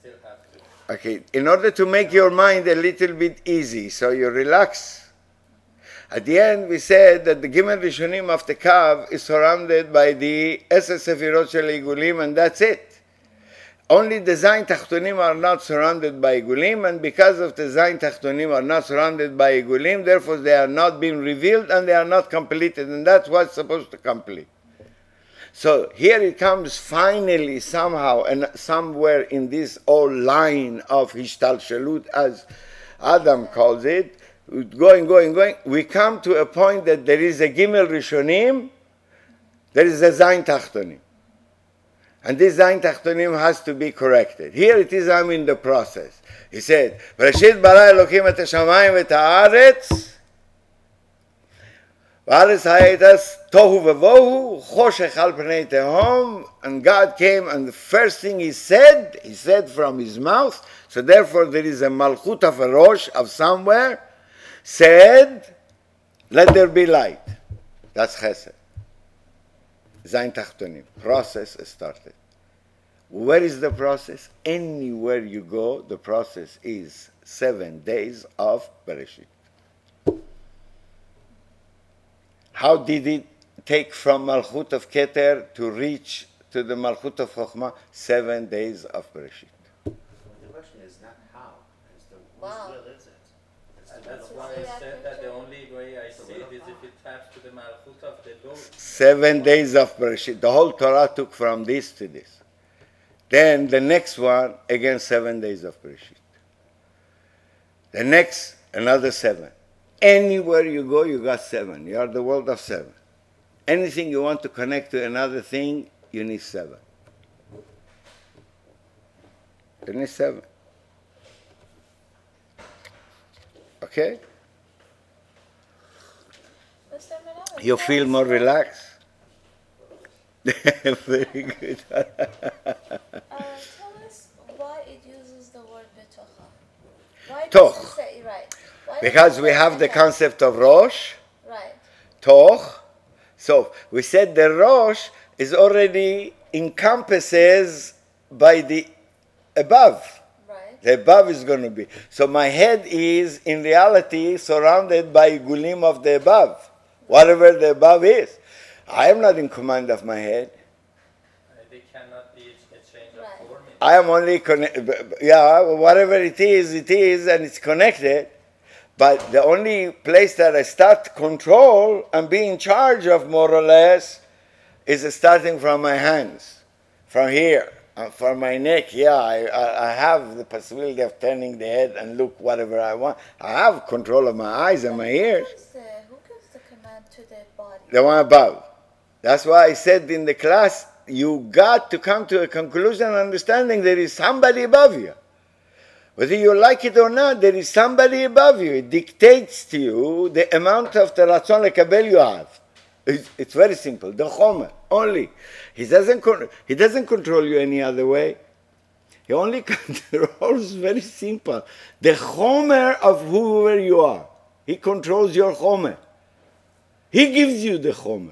Okay, in order to make your mind a little bit easy, so you relax. At the end, we said that the Gimel Rishonim of the Kav is surrounded by the Eser Sefirot Shel Igulim, and that's it. Only the Zayin Tachtonim are not surrounded by Igulim, and because of the Zayin Tachtonim are not surrounded by Igulim, therefore they are not being revealed and they are not completed, and that's what's supposed to complete. So here it comes finally somehow and somewhere in this whole line of Hishtalshalut, as Adam calls it, going, we come to a point that there is a Gimel Rishonim, there is a Zayin Tachtonim. And this Zayin Tachtonim has to be corrected. Here it is, I'm in the process. He said, Bereshit bara Elokim et hashamayim v'et haaretz, v'haaretz hayetas tohu v'vohu, choshech al pnei tehom, and God came, and the first thing he said from his mouth, so therefore there is a malchut of a rosh of somewhere, said, let there be light. That's chesed. Zayin Tachtonim. Process started. Where is the process? Anywhere you go, the process is 7 days of Bereshit. How did it take from Malchut of Keter to reach to the Malchut of Chokhmah? 7 days of Bereshit. The question is not how, it's the Wow. whose will is it? It's And the that's will why of I God. said that the only way I see it is if it taps to the Malchut of the Lord. 7 days of Bereshit. The whole Torah took from this to this. Then the next one, again 7 days of Bereshit. The next, another 7. Anywhere you go, you got 7. You are the world of 7. Anything you want to connect to another thing, you need 7. You need 7. Okay? Mr. Menard, You tell feel us more what- relaxed? Very good. Tell us why it uses the word betocha. Why Toch. does it say, right? Why Because does it we say have the betocha? concept of Rosh, Right. Toch. So we said the Rosh is already encompasses by the above. Right. The above is going to be. So my head is in reality surrounded by gulim of the above, whatever the above is. I am not in command of my head. They cannot be a change of Right. form. I am only whatever it is, and it's connected. But the only place that I start to control and be in charge of, more or less, is starting from my hands, from here, from my neck. Yeah, I have the possibility of turning the head and look whatever I want. I have control of my eyes and my ears. Who gives the command to the body? The one above. That's why I said in the class, you got to come to a conclusion understanding there is somebody above you. Whether you like it or not, there is somebody above you. It dictates to you the amount of the Ratzon Lekabel you have. It's very simple. The Chomer, only. He doesn't control you any other way. He only controls, very simple, the Chomer of whoever you are. He controls your Chomer. He gives you the Chomer.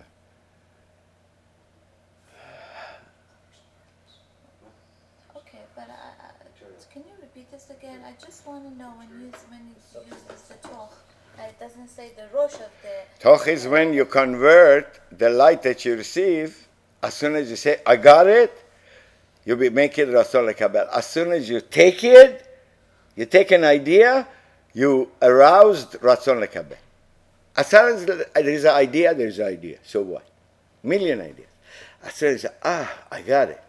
Okay, but can you repeat this again? I just want to know when it uses the toch, it doesn't say the rosh of the. Toch is when you convert the light that you receive. As soon as you say, I got it, you make it Ratzon Lekabel. As soon as you take it, you take an idea, you aroused Ratzon Lekabel. As soon as there is an idea, there is an idea. So what? Million ideas. As soon as you say, I got it.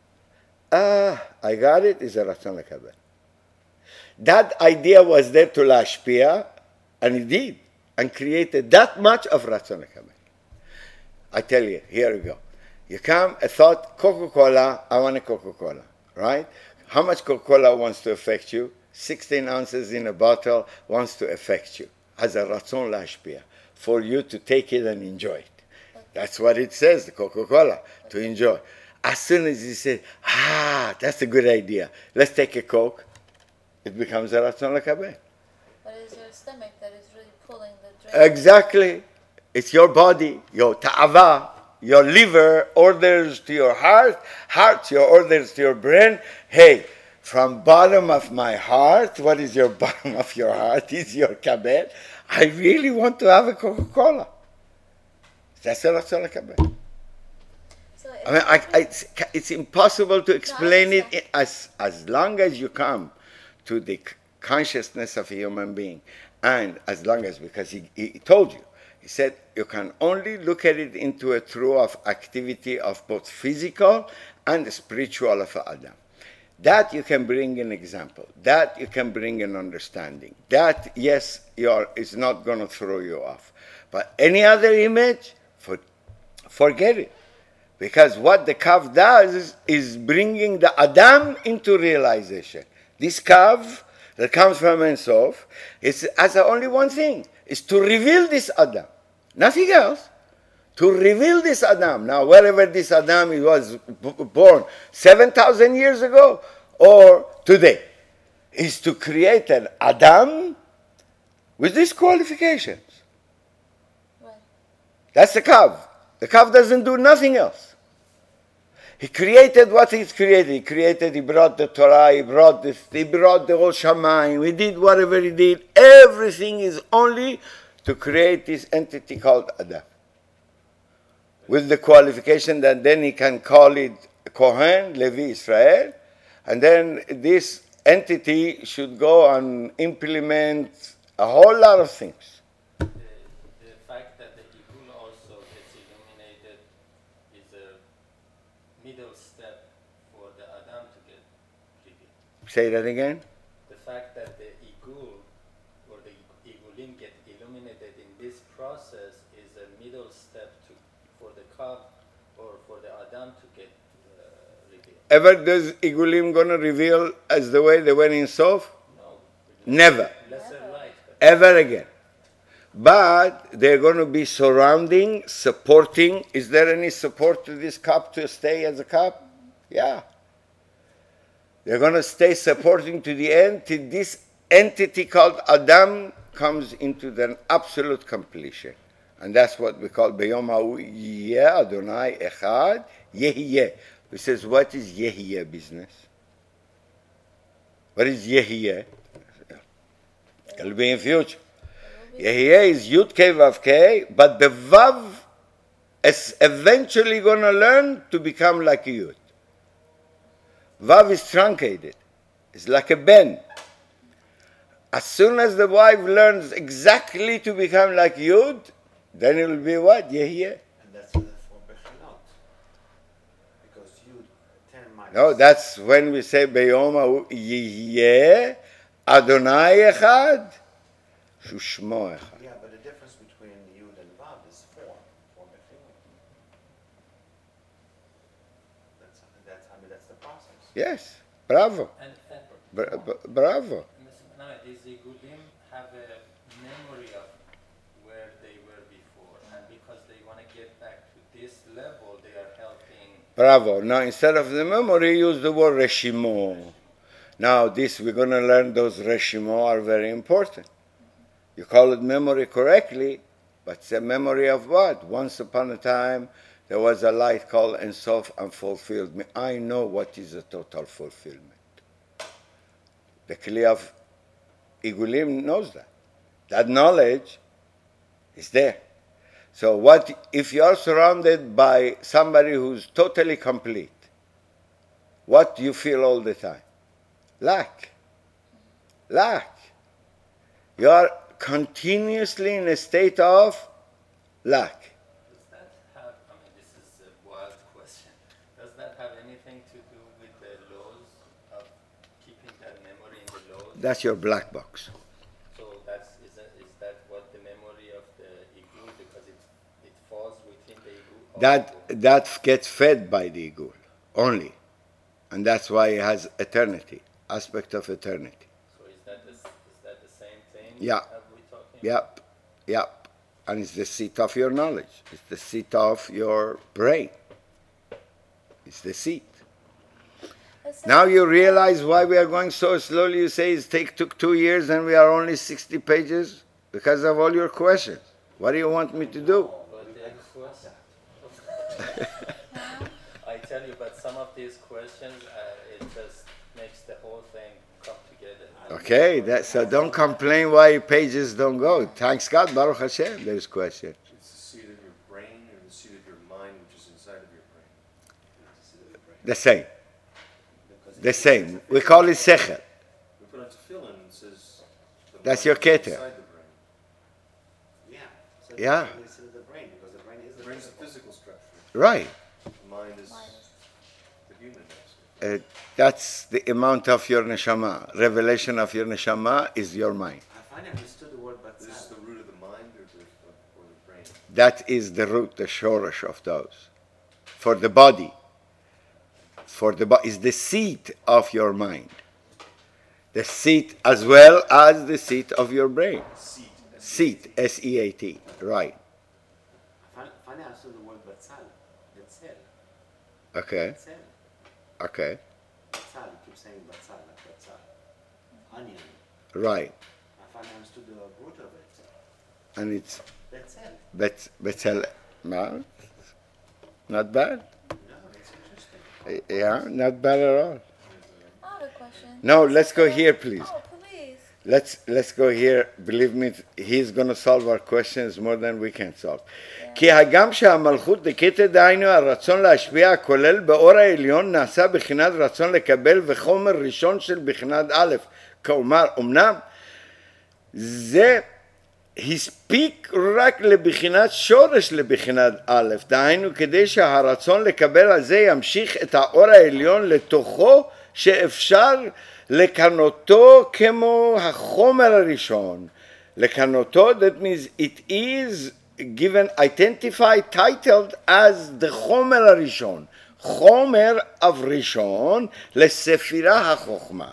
I got it is a Ratzon Lekabel. That idea was there to lashpia, and it did, and created that much of Ratzon Lekabel. I tell you, here we go. You come, a thought, Coca-Cola, I want a Coca-Cola, right? How much Coca-Cola wants to affect you? 16 ounces in a bottle wants to affect you, as a Ratzon lashpia, for you to take it and enjoy it. That's what it says, the Coca-Cola, to enjoy. As soon as you say, that's a good idea, let's take a Coke, it becomes a Ratzon Lekabel. But it's your stomach that is really pulling the drink. Exactly. It's your body, your ta'ava, your liver orders to your heart, your orders to your brain. Hey, from bottom of my heart, what is your bottom of your heart? Is your kabel. I really want to have a Coca-Cola. That's a Ratzon HaKabel. So I mean, it's impossible to explain it as long as you come to the consciousness of a human being. And as long as, because he told you, he said, you can only look at it into a through of activity of both physical and spiritual of Adam. That you can bring an example. That you can bring an understanding. That, yes, is not going to throw you off. But any other image, forget it. Because what the Kav does is bringing the Adam into realization. This Kav that comes from Ein Sof, has only one thing, is to reveal this Adam. Nothing else. To reveal this Adam. Now, wherever this Adam was born 7,000 years ago or today, is to create an Adam with these qualifications. Right. That's the Kav. The Kav doesn't do nothing else. He created what he's created. He brought the Torah, he brought the whole Shamayim, he did whatever he did. Everything is only to create this entity called Adam. With the qualification that then he can call it Kohen, Levi, Israel, and then this entity should go and implement a whole lot of things. The fact that the Igul also gets illuminated is a middle step for the Adam to get revealed. Say that again? The fact that the Igul or the Igulim get illuminated in this process is a middle step for the Kav or for the Adam to get revealed. Ever does Igulim going to reveal as the way they went in Sof? No. Never. Lesser light. Ever again. But they're going to be surrounding, supporting. Is there any support to this cup to stay as a cup? Yeah. They're going to stay supporting to the end till this entity called Adam comes into the absolute completion. And that's what we call Beyom Ha'u Yeh Adonai Echad Yehiyeh. He says, what is Yehiyeh business? What is Yehiyeh? It'll be in future. Yehiyeh is Yud Kei Vav Kei, but the Vav is eventually going to learn to become like a Yud. Vav is truncated. It's like a Ben. As soon as the wife learns exactly to become like Yud, then it will be what? Yehiyeh. And that's for Bechinot. Because you 10 minus. No, that's when we say Beyom Ha'u Yeh Adonai Echad Shushmo Echad. Yeah, but the difference between Yud and Vav is form Bechinot. That's the process. Yes, bravo, And bravo. now these Igulim have a memory of where they were before, and because they want to get back to this level, they are helping. Bravo. Now, instead of the memory, use the word reshimo. Now, we're going to learn those reshimo are very important. You call it memory correctly, but it's a memory of what? Once upon a time, there was a light called Ein Sof and fulfilled me. I know what is a total fulfillment. The Kli of Igulim knows that. That knowledge is there. So what if you are surrounded by somebody who's totally complete? What do you feel all the time? Lack. You are continuously in a state of lack. Does that have, this is a wild question, does that have anything to do with the laws of keeping that memory in the laws? That's your black box. So is that what the memory of the Igul, because it falls within the Igul? That gets fed by the Igul only. And that's why it has eternity, aspect of eternity. So is that the same thing? Yeah. Are we talking? Yep. And it's the seat of your knowledge. It's the seat of your brain. It's the seat. Now you realize why we are going so slowly. You say it took 2 years and we are only 60 pages because of all your questions. What do you want me to do? But I tell you, but some of these questions, it just makes the whole thing come together. Okay, so don't complain why pages don't go. Thanks God, Baruch Hashem, there's question. It's the seat of your brain or the seat of your mind, which is inside of your brain. The same. Because The same. We call it Sechel. We put on tefillin and it says. the That's mind your is keter. Inside the brain. Yeah. So Yeah. It's in the brain, because the brain is The the brain's a physical. physical structure. Right. The mind is Minus. the human aspect. That's the amount of your neshama. Revelation of your neshama is your mind. I finally understood the word This is batzal. the root of the mind or the brain. That is the root, the shoresh of those. For the body. For the body is the seat of your mind. The seat as well as the seat of your brain. Seat. Seat, S-E-A-T. Right. I finally understood the word batzal. Betzel. Okay. Betzel. Okay. Batzal. You keep saying batzal, like batzal. Onion. Right. I finally understood the root of it. And it's Betzel. Betzalel. No, not bad. No, it's interesting. Yeah, not bad at all. I have a question. No, let's go here, please. Oh, please. Let's go here. Believe me, he's going to solve our questions more than we can solve. כי הגם שהמלכות דקתא דהיינו הרצון להשפיע הכולל באור העליון נעשה בחינת רצון לקבל וחומר ראשון של בחינת א', כלומר, אמנם זה הספיק רק לבחינת שורש לבחינת א', דהיינו כדי שהרצון לקבל הזה ימשיך את האור העליון לתוכו שאפשר לקנותו כמו החומר הראשון. לקנותו, that means it is given, identified, titled as the חומר הראשון. חומר of ראשון לספירה החוכמה.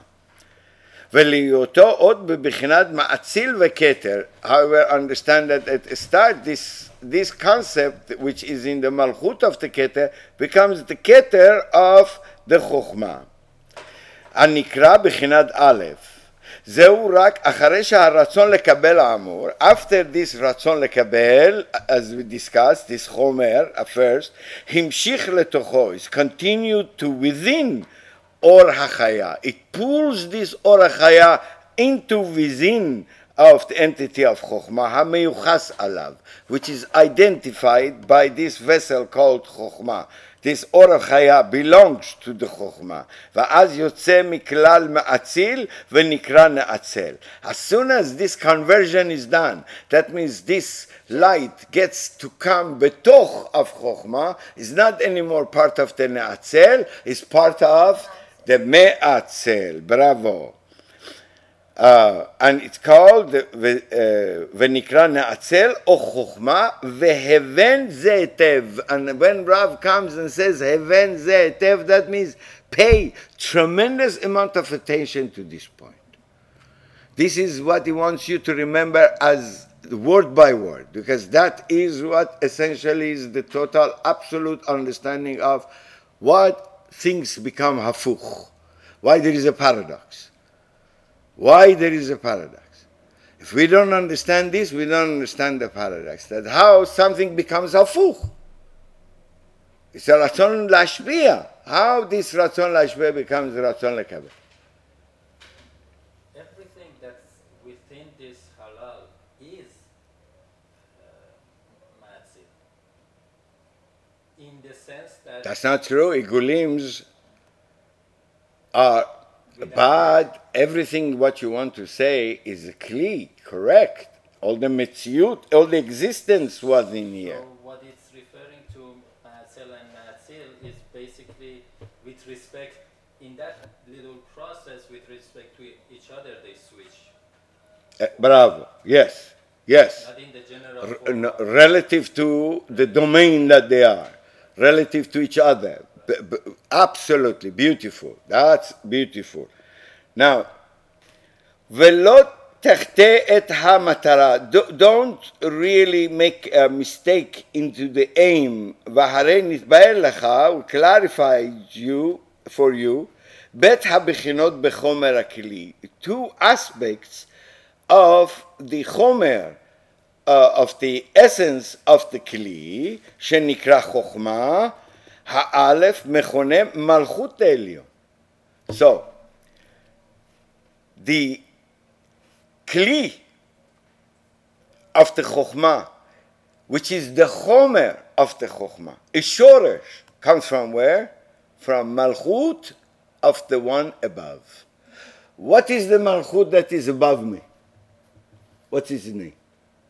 ולהיותו עוד בבחינת מאציל וכתר. However, understand that at the start this concept which is in the malchut of the keter becomes the keter of the חוכמה. הנקרא בחינת א', זהו רק אחרי שהרצון לקבל האמור, after this רצון לקבל, as we discussed, this חומר, first, המשיך לתוכו, is continued to within אור החיה. It pulls this אור החיה into within of the entity of חוכמה, המיוחס עליו, which is identified by this vessel called חוכמה. This אור החיה belongs to the חוכמה, ואז יוצא מכלל מאציל ונקרא נאצל. As soon as this conversion is done, that means this light gets to come בתוך of חוכמה, is not anymore part of the נאצל, is part of the מאצל. Bravo. And it's called ונקרא נאצל או חוכמה והבן זה היטב. And when Rav comes and says הבן זה היטב, that means pay tremendous amount of attention to this point. This is what he wants you to remember as word by word, because that is what essentially is the total absolute understanding of what things become hafuch, why there is a paradox. Why there is a paradox? If we don't understand this, we don't understand the paradox. That how something becomes hafuch. It's a ratzon lashbiya. How this ratzon lashbiya becomes ratzon lekabel? Everything that's within this halal is matzil. In the sense that That's not true. Igulims are bad. Everything what you want to say is kli, correct. All the metziut, all the existence was in here. so what it's referring to matzil and matzil is basically with respect in that little process with respect to each other they switch. Bravo. Yes. Yes. Not in the general form. Relative to the domain that they are, relative to each other. Absolutely beautiful. That's beautiful. Now, ולא תחטא את המטרה. Don't really make a mistake into the aim. והרי נתבהר לך, will clarify for you, בית הבחינות בחומר הכלי. Two aspects of the חומר, of the essence of the כלי, שנקרא חוכמה, האלף מכונה מלכות העליון. So, the kli of the chokhmah, which is the chomer of the chokhmah, is shoresh, comes from where? From malchut of the one above. What is the malchut that is above me? What is his name?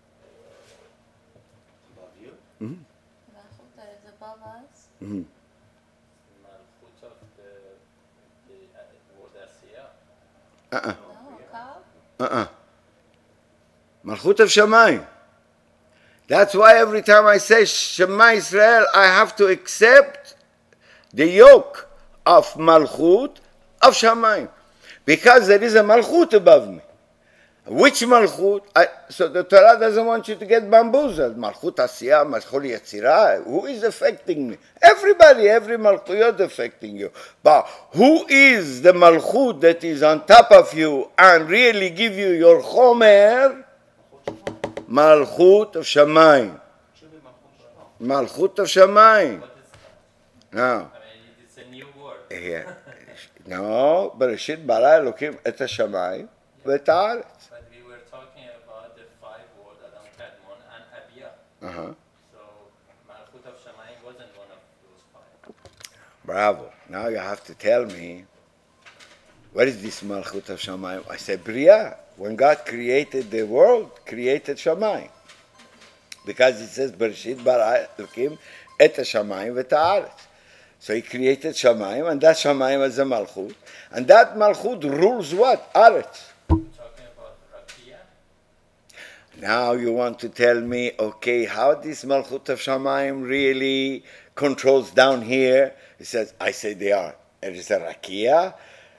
Above you? Malchut that is above us. Mm-hmm. Malchut of the word Asiya. No, Kav. Malchut of Shamayim. That's why every time I say Shema Israel, I have to accept the yoke of Malchut of Shamayim. Because there is a Malchut above me. Which Malchut? So the Torah doesn't want you to get bamboozled. Malchut Asiyah, Malchut Yetzirah. Who is affecting me? Everybody, every Malchut affecting you. But who is the Malchut that is on top of you and really give you your Chomer? Malchut of Shamayim. Malchut of Shamayim. What is that? No. I mean, it's a new word. Yeah. No, בראשית ברא אלוקים את השמיים ואת הארץ. But we were talking about the 5 words, Adam Kadmon and Abiyah. Uh-huh. So Malchut of Shamayim wasn't one of those 5. Bravo. Now you have to tell me, what is this Malchut of Shamayim? I said, Bria. When God created the world, created Shamayim. Because it says, Bereshit bara Elokim et Shamayim v'et haaretz. So he created Shamayim, and that Shamayim is a Malchut. And that Malchut rules what? Aretz. Talking about Rakia. Now you want to tell me, okay, how this Malchut of Shamayim really controls down here? He says, I say they are. There is a Rakia,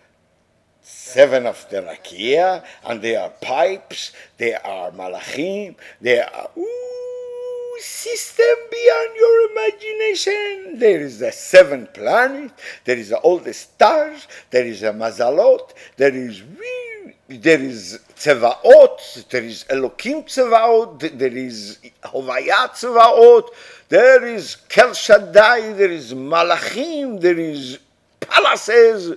7 of the Rakia, and they are pipes, they are Malachim, they are system beyond your imagination. There is the 7 planets, there is all the stars, there is a Mazalot, there is Tzevaot, there is Elokim Tzevaot, there is Hovaya Tzevaot, there is Kel Shaddai, there is Malachim, there is palaces.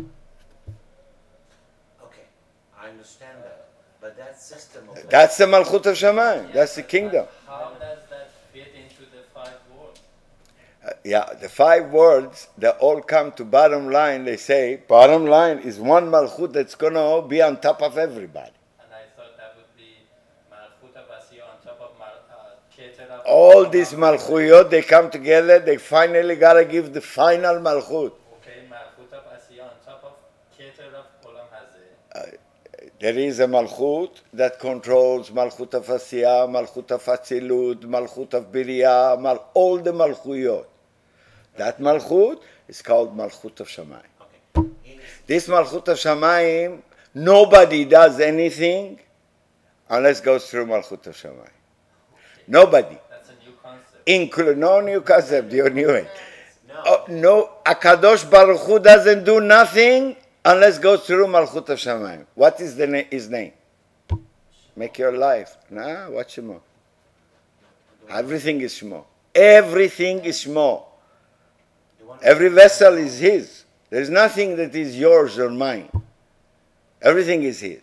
I understand that, but that system of That's the Malchut of Shamayim. That's the kingdom. How does that fit into the 5 words? Yeah, the 5 words, they all come to bottom line. They say, bottom line is one Malchut that's going to be on top of everybody. And I thought that would be Malchut of Asiya on top of Keter of... All these Malchuyot, they come together. They finally got to give the final Malchut. Okay, Malchut of Asiya on top of Keter of Olam Hazeh. There is a Malchut that controls Malchut of Asiyah, Malchut of Atzilut, Malchut of Biriyah, all the Malchuyot. That Malchut is called Malchut of Shamayim. Okay. This Malchut of Shamayim, nobody does anything unless goes through Malchut of Shamayim. Nobody. That's a new concept. No new concept, you knew it. No, Akadosh Baruch Hu doesn't do nothing unless goes through Malchut of Shamayim. What is his name? Make your life. Nah, what Shemo? Everything is Shemo. Everything is Shemo. Every vessel is his. There is nothing that is yours or mine. Everything is his.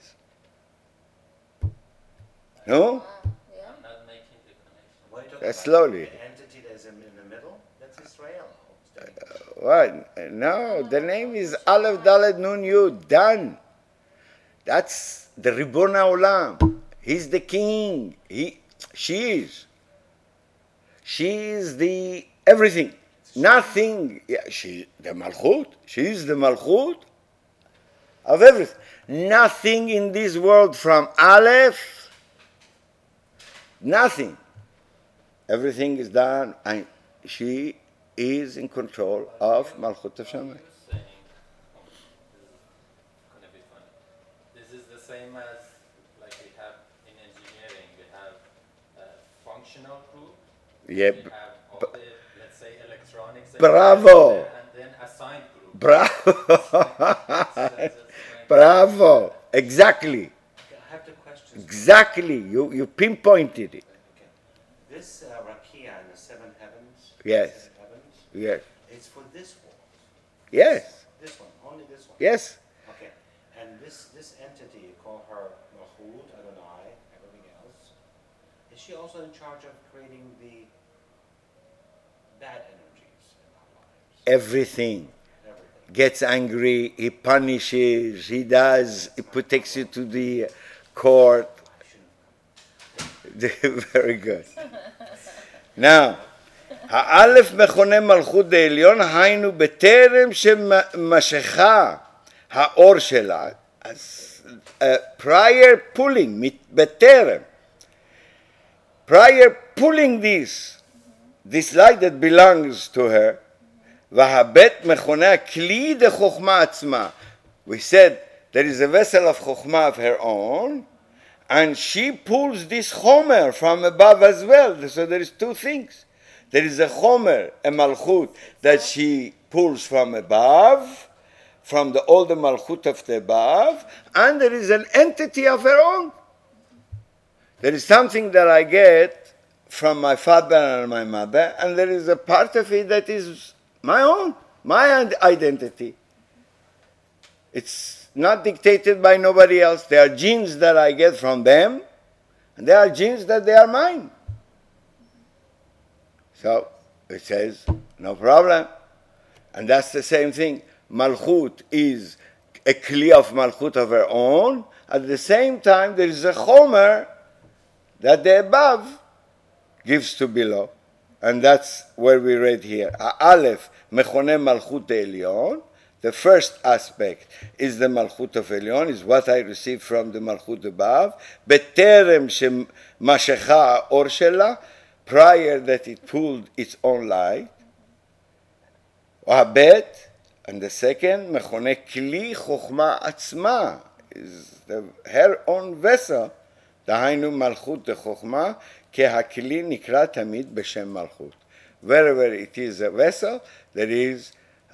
No? Yeah. I'm not making the connection. What are you talking That's about? slowly. The entity that's in the middle? That's Israel. What? No, the name is Aleph Dalet Nun Yud. Done. That's the Ribon Olam. He's the king. She is. She is the everything. Nothing. Yeah, the Malchut. She is the Malchut of everything. Nothing in this world from Aleph. Nothing. Everything is done, and she is in control of Malchut of Shamayim. You're saying, this is going to be funny. This is the same as like we have in engineering, we have a functional group, Yep. we have all the, let's say, electronics, Bravo. and then assigned group. Bravo. Bravo. Exactly. I have the questions. Exactly. You pinpointed it. Okay. This Rakia in the 7 heavens. Yes. 7 heavens. Yes. It's for this world. Yes. This one. Only this one. Yes. Okay. And And this entity, you call her Malchut, Adonai, everything else, is she also in charge of creating the bad energies in our lives? Everything. Everything. Gets angry, he punishes, he does, he takes you to the court. Very good. Now, האלף מכונה מלכות דעליון, היינו בטרם שמשכה האור שלה, אז prior pulling, בטרם, prior pulling this light that belongs to her, והבית מכונה הכלי דחוכמה עצמה. We said there is a vessel of חוכמה of her own, and she pulls this chomer from above as well. So there is two things. There is a chomer, a malchut, that she pulls from above, from all the malchut of the above, and there is an entity of her own. There is something that I get from my father and my mother, and there is a part of it that is my own, my identity. It's not dictated by nobody else. There are genes that I get from them, and there are genes that they are mine. So it says, no problem. And that's the same thing. Malchut is a kli of Malchut of her own. At the same time, there is a chomer that the above gives to below. And that's where we read here. Aleph mechone Malchut Elyon. The first aspect is the Malchut of Elyon, is what I received from the Malchut above. Beterem shemashecha or shela, prior that it pulled its own light. Wabet, and the second, mechone kli chokhma atzma, is her own vessel. דהיינו מלכות דחוכמה, כי הכלי נקרא תמיד בשם מלכות. Wherever it is a vessel, there is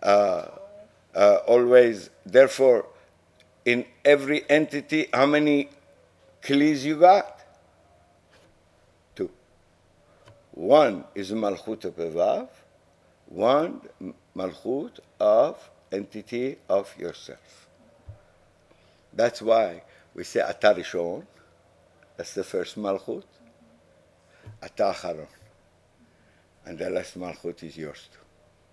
always, therefore, in every entity, how many kelis you got? Two. One is Malchut of Evav, one Malchut of entity of yourself. That's why we say Ata Rishon, that's the first Malchut, Ata Acharon, and the last Malchut is yours too.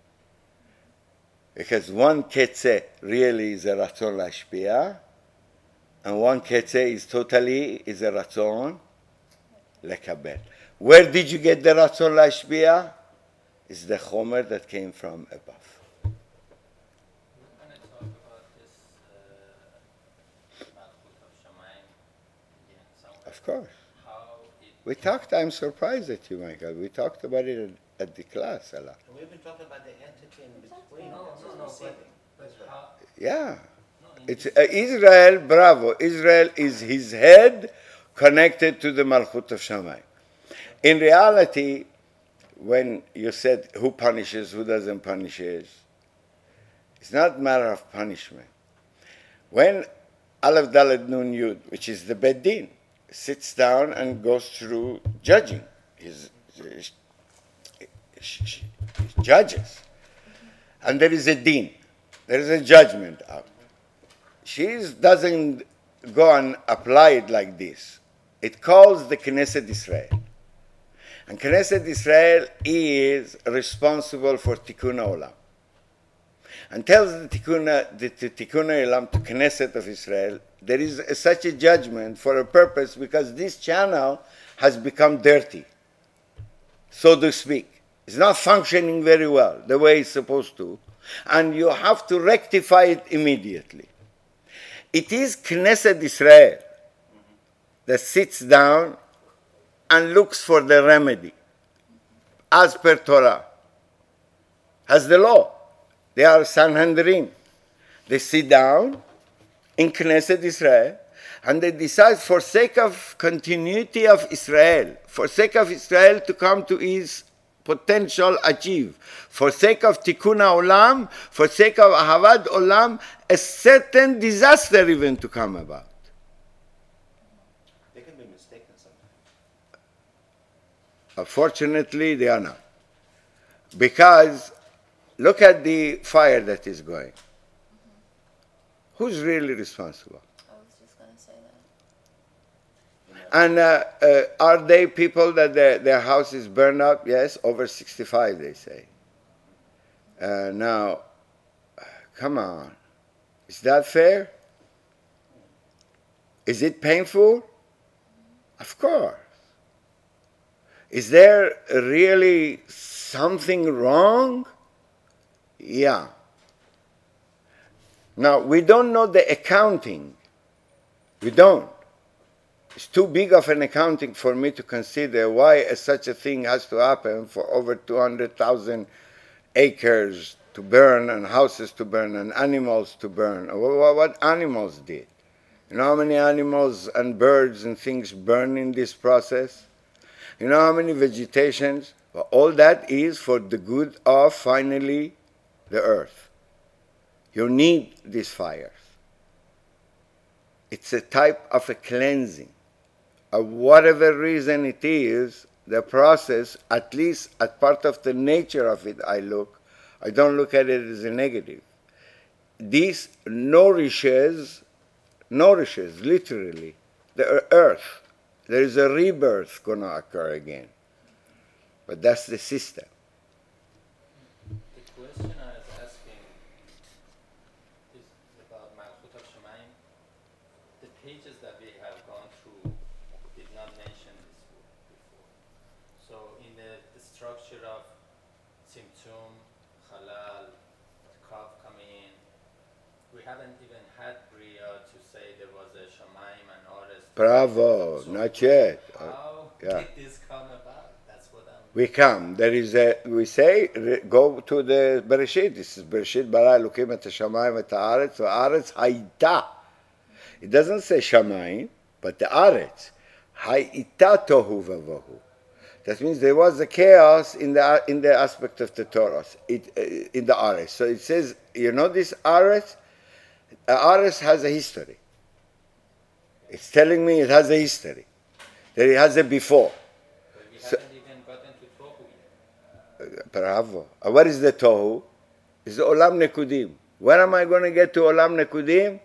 Because one Ketze really is a Ratzon Lashpia, and one Ketze is totally is a Ratzon Lekabel. Where did you get the Ratzon Lashpia? It's the Chomer that came from above. We're going to talk about this Malchut of Shamayim again somewhere. Of course. How it We talked, I'm surprised at you, Michael. We talked about it at the class a lot. We've been talking about the entity in between. No, that's no, no, receiving. but how, Yeah. no, in It's this- Israel, bravo. Israel is his head connected to the Malchut of Shammai. In reality, when you said who punishes, who doesn't punishes, it's not a matter of punishment. When Aleph Dalet Nun Yud, which is the Beit Din, sits down and goes through judging his judges, and there is a din, there is a judgment out. She doesn't go and apply it like this. It calls the Knesset Israel. And Knesset Israel is responsible for Tikkun Olam. And tells the Tikkun Olam to Knesset of Israel, there is such a judgment for a purpose because this channel has become dirty, so to speak. It's not functioning very well the way it's supposed to. And you have to rectify it immediately. It is Knesset Israel that sits down and looks for the remedy as per Torah, as the law. They are Sanhedrin. They sit down in Knesset Israel and they decide for sake of continuity of Israel, for sake of Israel to come to his potential achieve, for sake of Tikkun Olam, for sake of Ahavad Olam, a certain disaster even to come about. They can be mistaken sometimes. Unfortunately, they are not. Because look at the fire that is going. Who's really responsible? I was just gonna say that. And are they people that their house is burned up? Yes, over 65, they say. Now, come on. Is that fair? Is it painful? Of course. Is there really something wrong? Yeah. Now, we don't know the accounting. We don't. It's too big of an accounting for me to consider why such a thing has to happen for over 200,000 acres to burn and houses to burn and animals to burn. What animals did? You know how many animals and birds and things burn in this process? You know how many vegetations? Well, all that is for the good of, finally, the earth. You need these fires. It's a type of a cleansing. Of whatever reason it is, the process, at least as part of the nature of it, I don't look at it as a negative. This nourishes literally the earth. There is a rebirth going to occur again. But that's the system. The question I was asking is about Malchut of Shemaim. The pages that we have gone through did not mention this word before. So in the structure of Tzimtzum, Halal, Kav coming in, we haven't even had Bria to say there was a Shemaim and Ares. Bravo, So not yet. How Yeah. did this come about? That's what I'm... We come. There is we say, go to the Bereshit. This is Bereshit bara Elokim et hashamayim et haaretz, v'haaretz hayta. It doesn't say shamayim, but the haaretz. Hayta tohu vavohu. That means there was a chaos in the aspect of the Torah, in the haaretz. So it says, you know this haaretz? Haaretz has a history. It's telling me it has a history. That it has a before. But we haven't even gotten to Tohu yet. Bravo. What is the Tohu? It's the Olam Nekudim. When am I going to get to Olam Nekudim?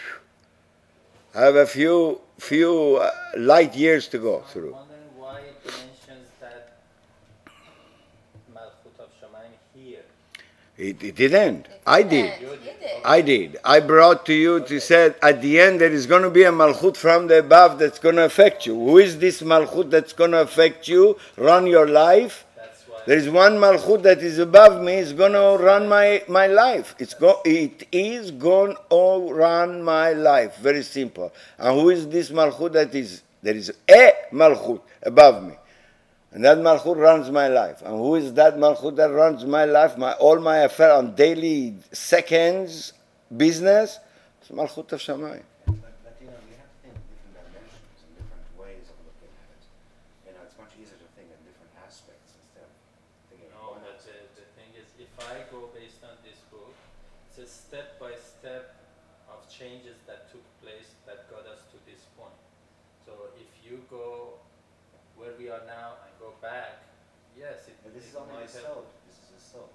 I have a few light years to go I'm through. wondering why it mentions that Malchut of Shemaim here. It didn't. I did. You did. I did. I brought to you to say at the end there is going to be a Malchut from the above that's going to affect you. Who is this Malchut that's going to affect you, run your life? That's why There is one Malchut that is above me, is going to run my life. It is going to run my life. Very simple. And who is this Malchut that is? There is a Malchut above me. And that Malchut runs my life. And who is that Malchut that runs my life? All my affair on daily seconds business? It's Malchut of Shamayim. But you know, we have to think in different dimensions and different ways of looking at it. You know, it's much easier to think in different aspects instead of thinking no, one but aspect. the thing is, if I go based on this book, it's a step by step of changes that took place that got us to this point. So if you go where we are now and go back, yes, But this is it only might the help. sod. This is the sod.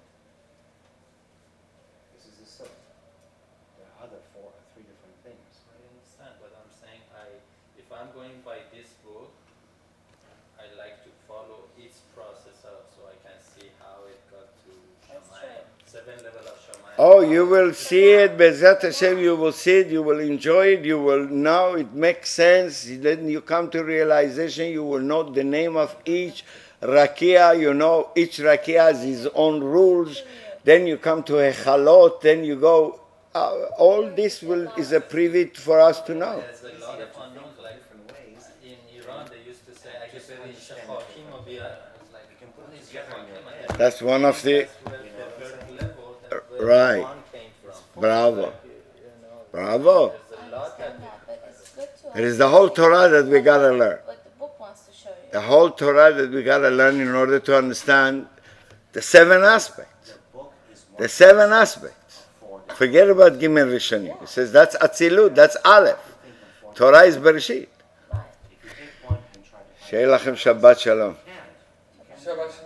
This is the sod. There are three different things. I understand, but I'm saying if I'm going by this book, I like to follow its process out so I can see how it got to That's Shamayim, 7 level of Shamayim. Oh, you will see it, Bezat Hashem, you will see it, you will enjoy it, you will know it makes sense. Then you come to realization, you will know the name of each rakia, you know each rakia has its own rules. Then you come to Hechalot, then you go, all this is a privy for us to know. There's a lot of unknowns, like Different ways. in Iran they used to say, Agiberi Shachakim or Bia. It's like, You can put what is it together in your Shachakim? head. And That's one of the, that's where the third level, that's where Right. Iran came from. bravo, Like, you know, bravo. there's a lot that Understand that, but it's good to It is the whole Torah that we got to learn. what the book wants to show you. The whole Torah that we got to learn in order to understand the 7 aspects. The book is The 7 aspects. four different. Forget about Gimel Rishonim. It says that's Atzilut, that's Aleph. Think of four. Torah is Bereshit. If you take one and try to שיהיה לכם שבת שלום. can, you can. Shabbat shalom.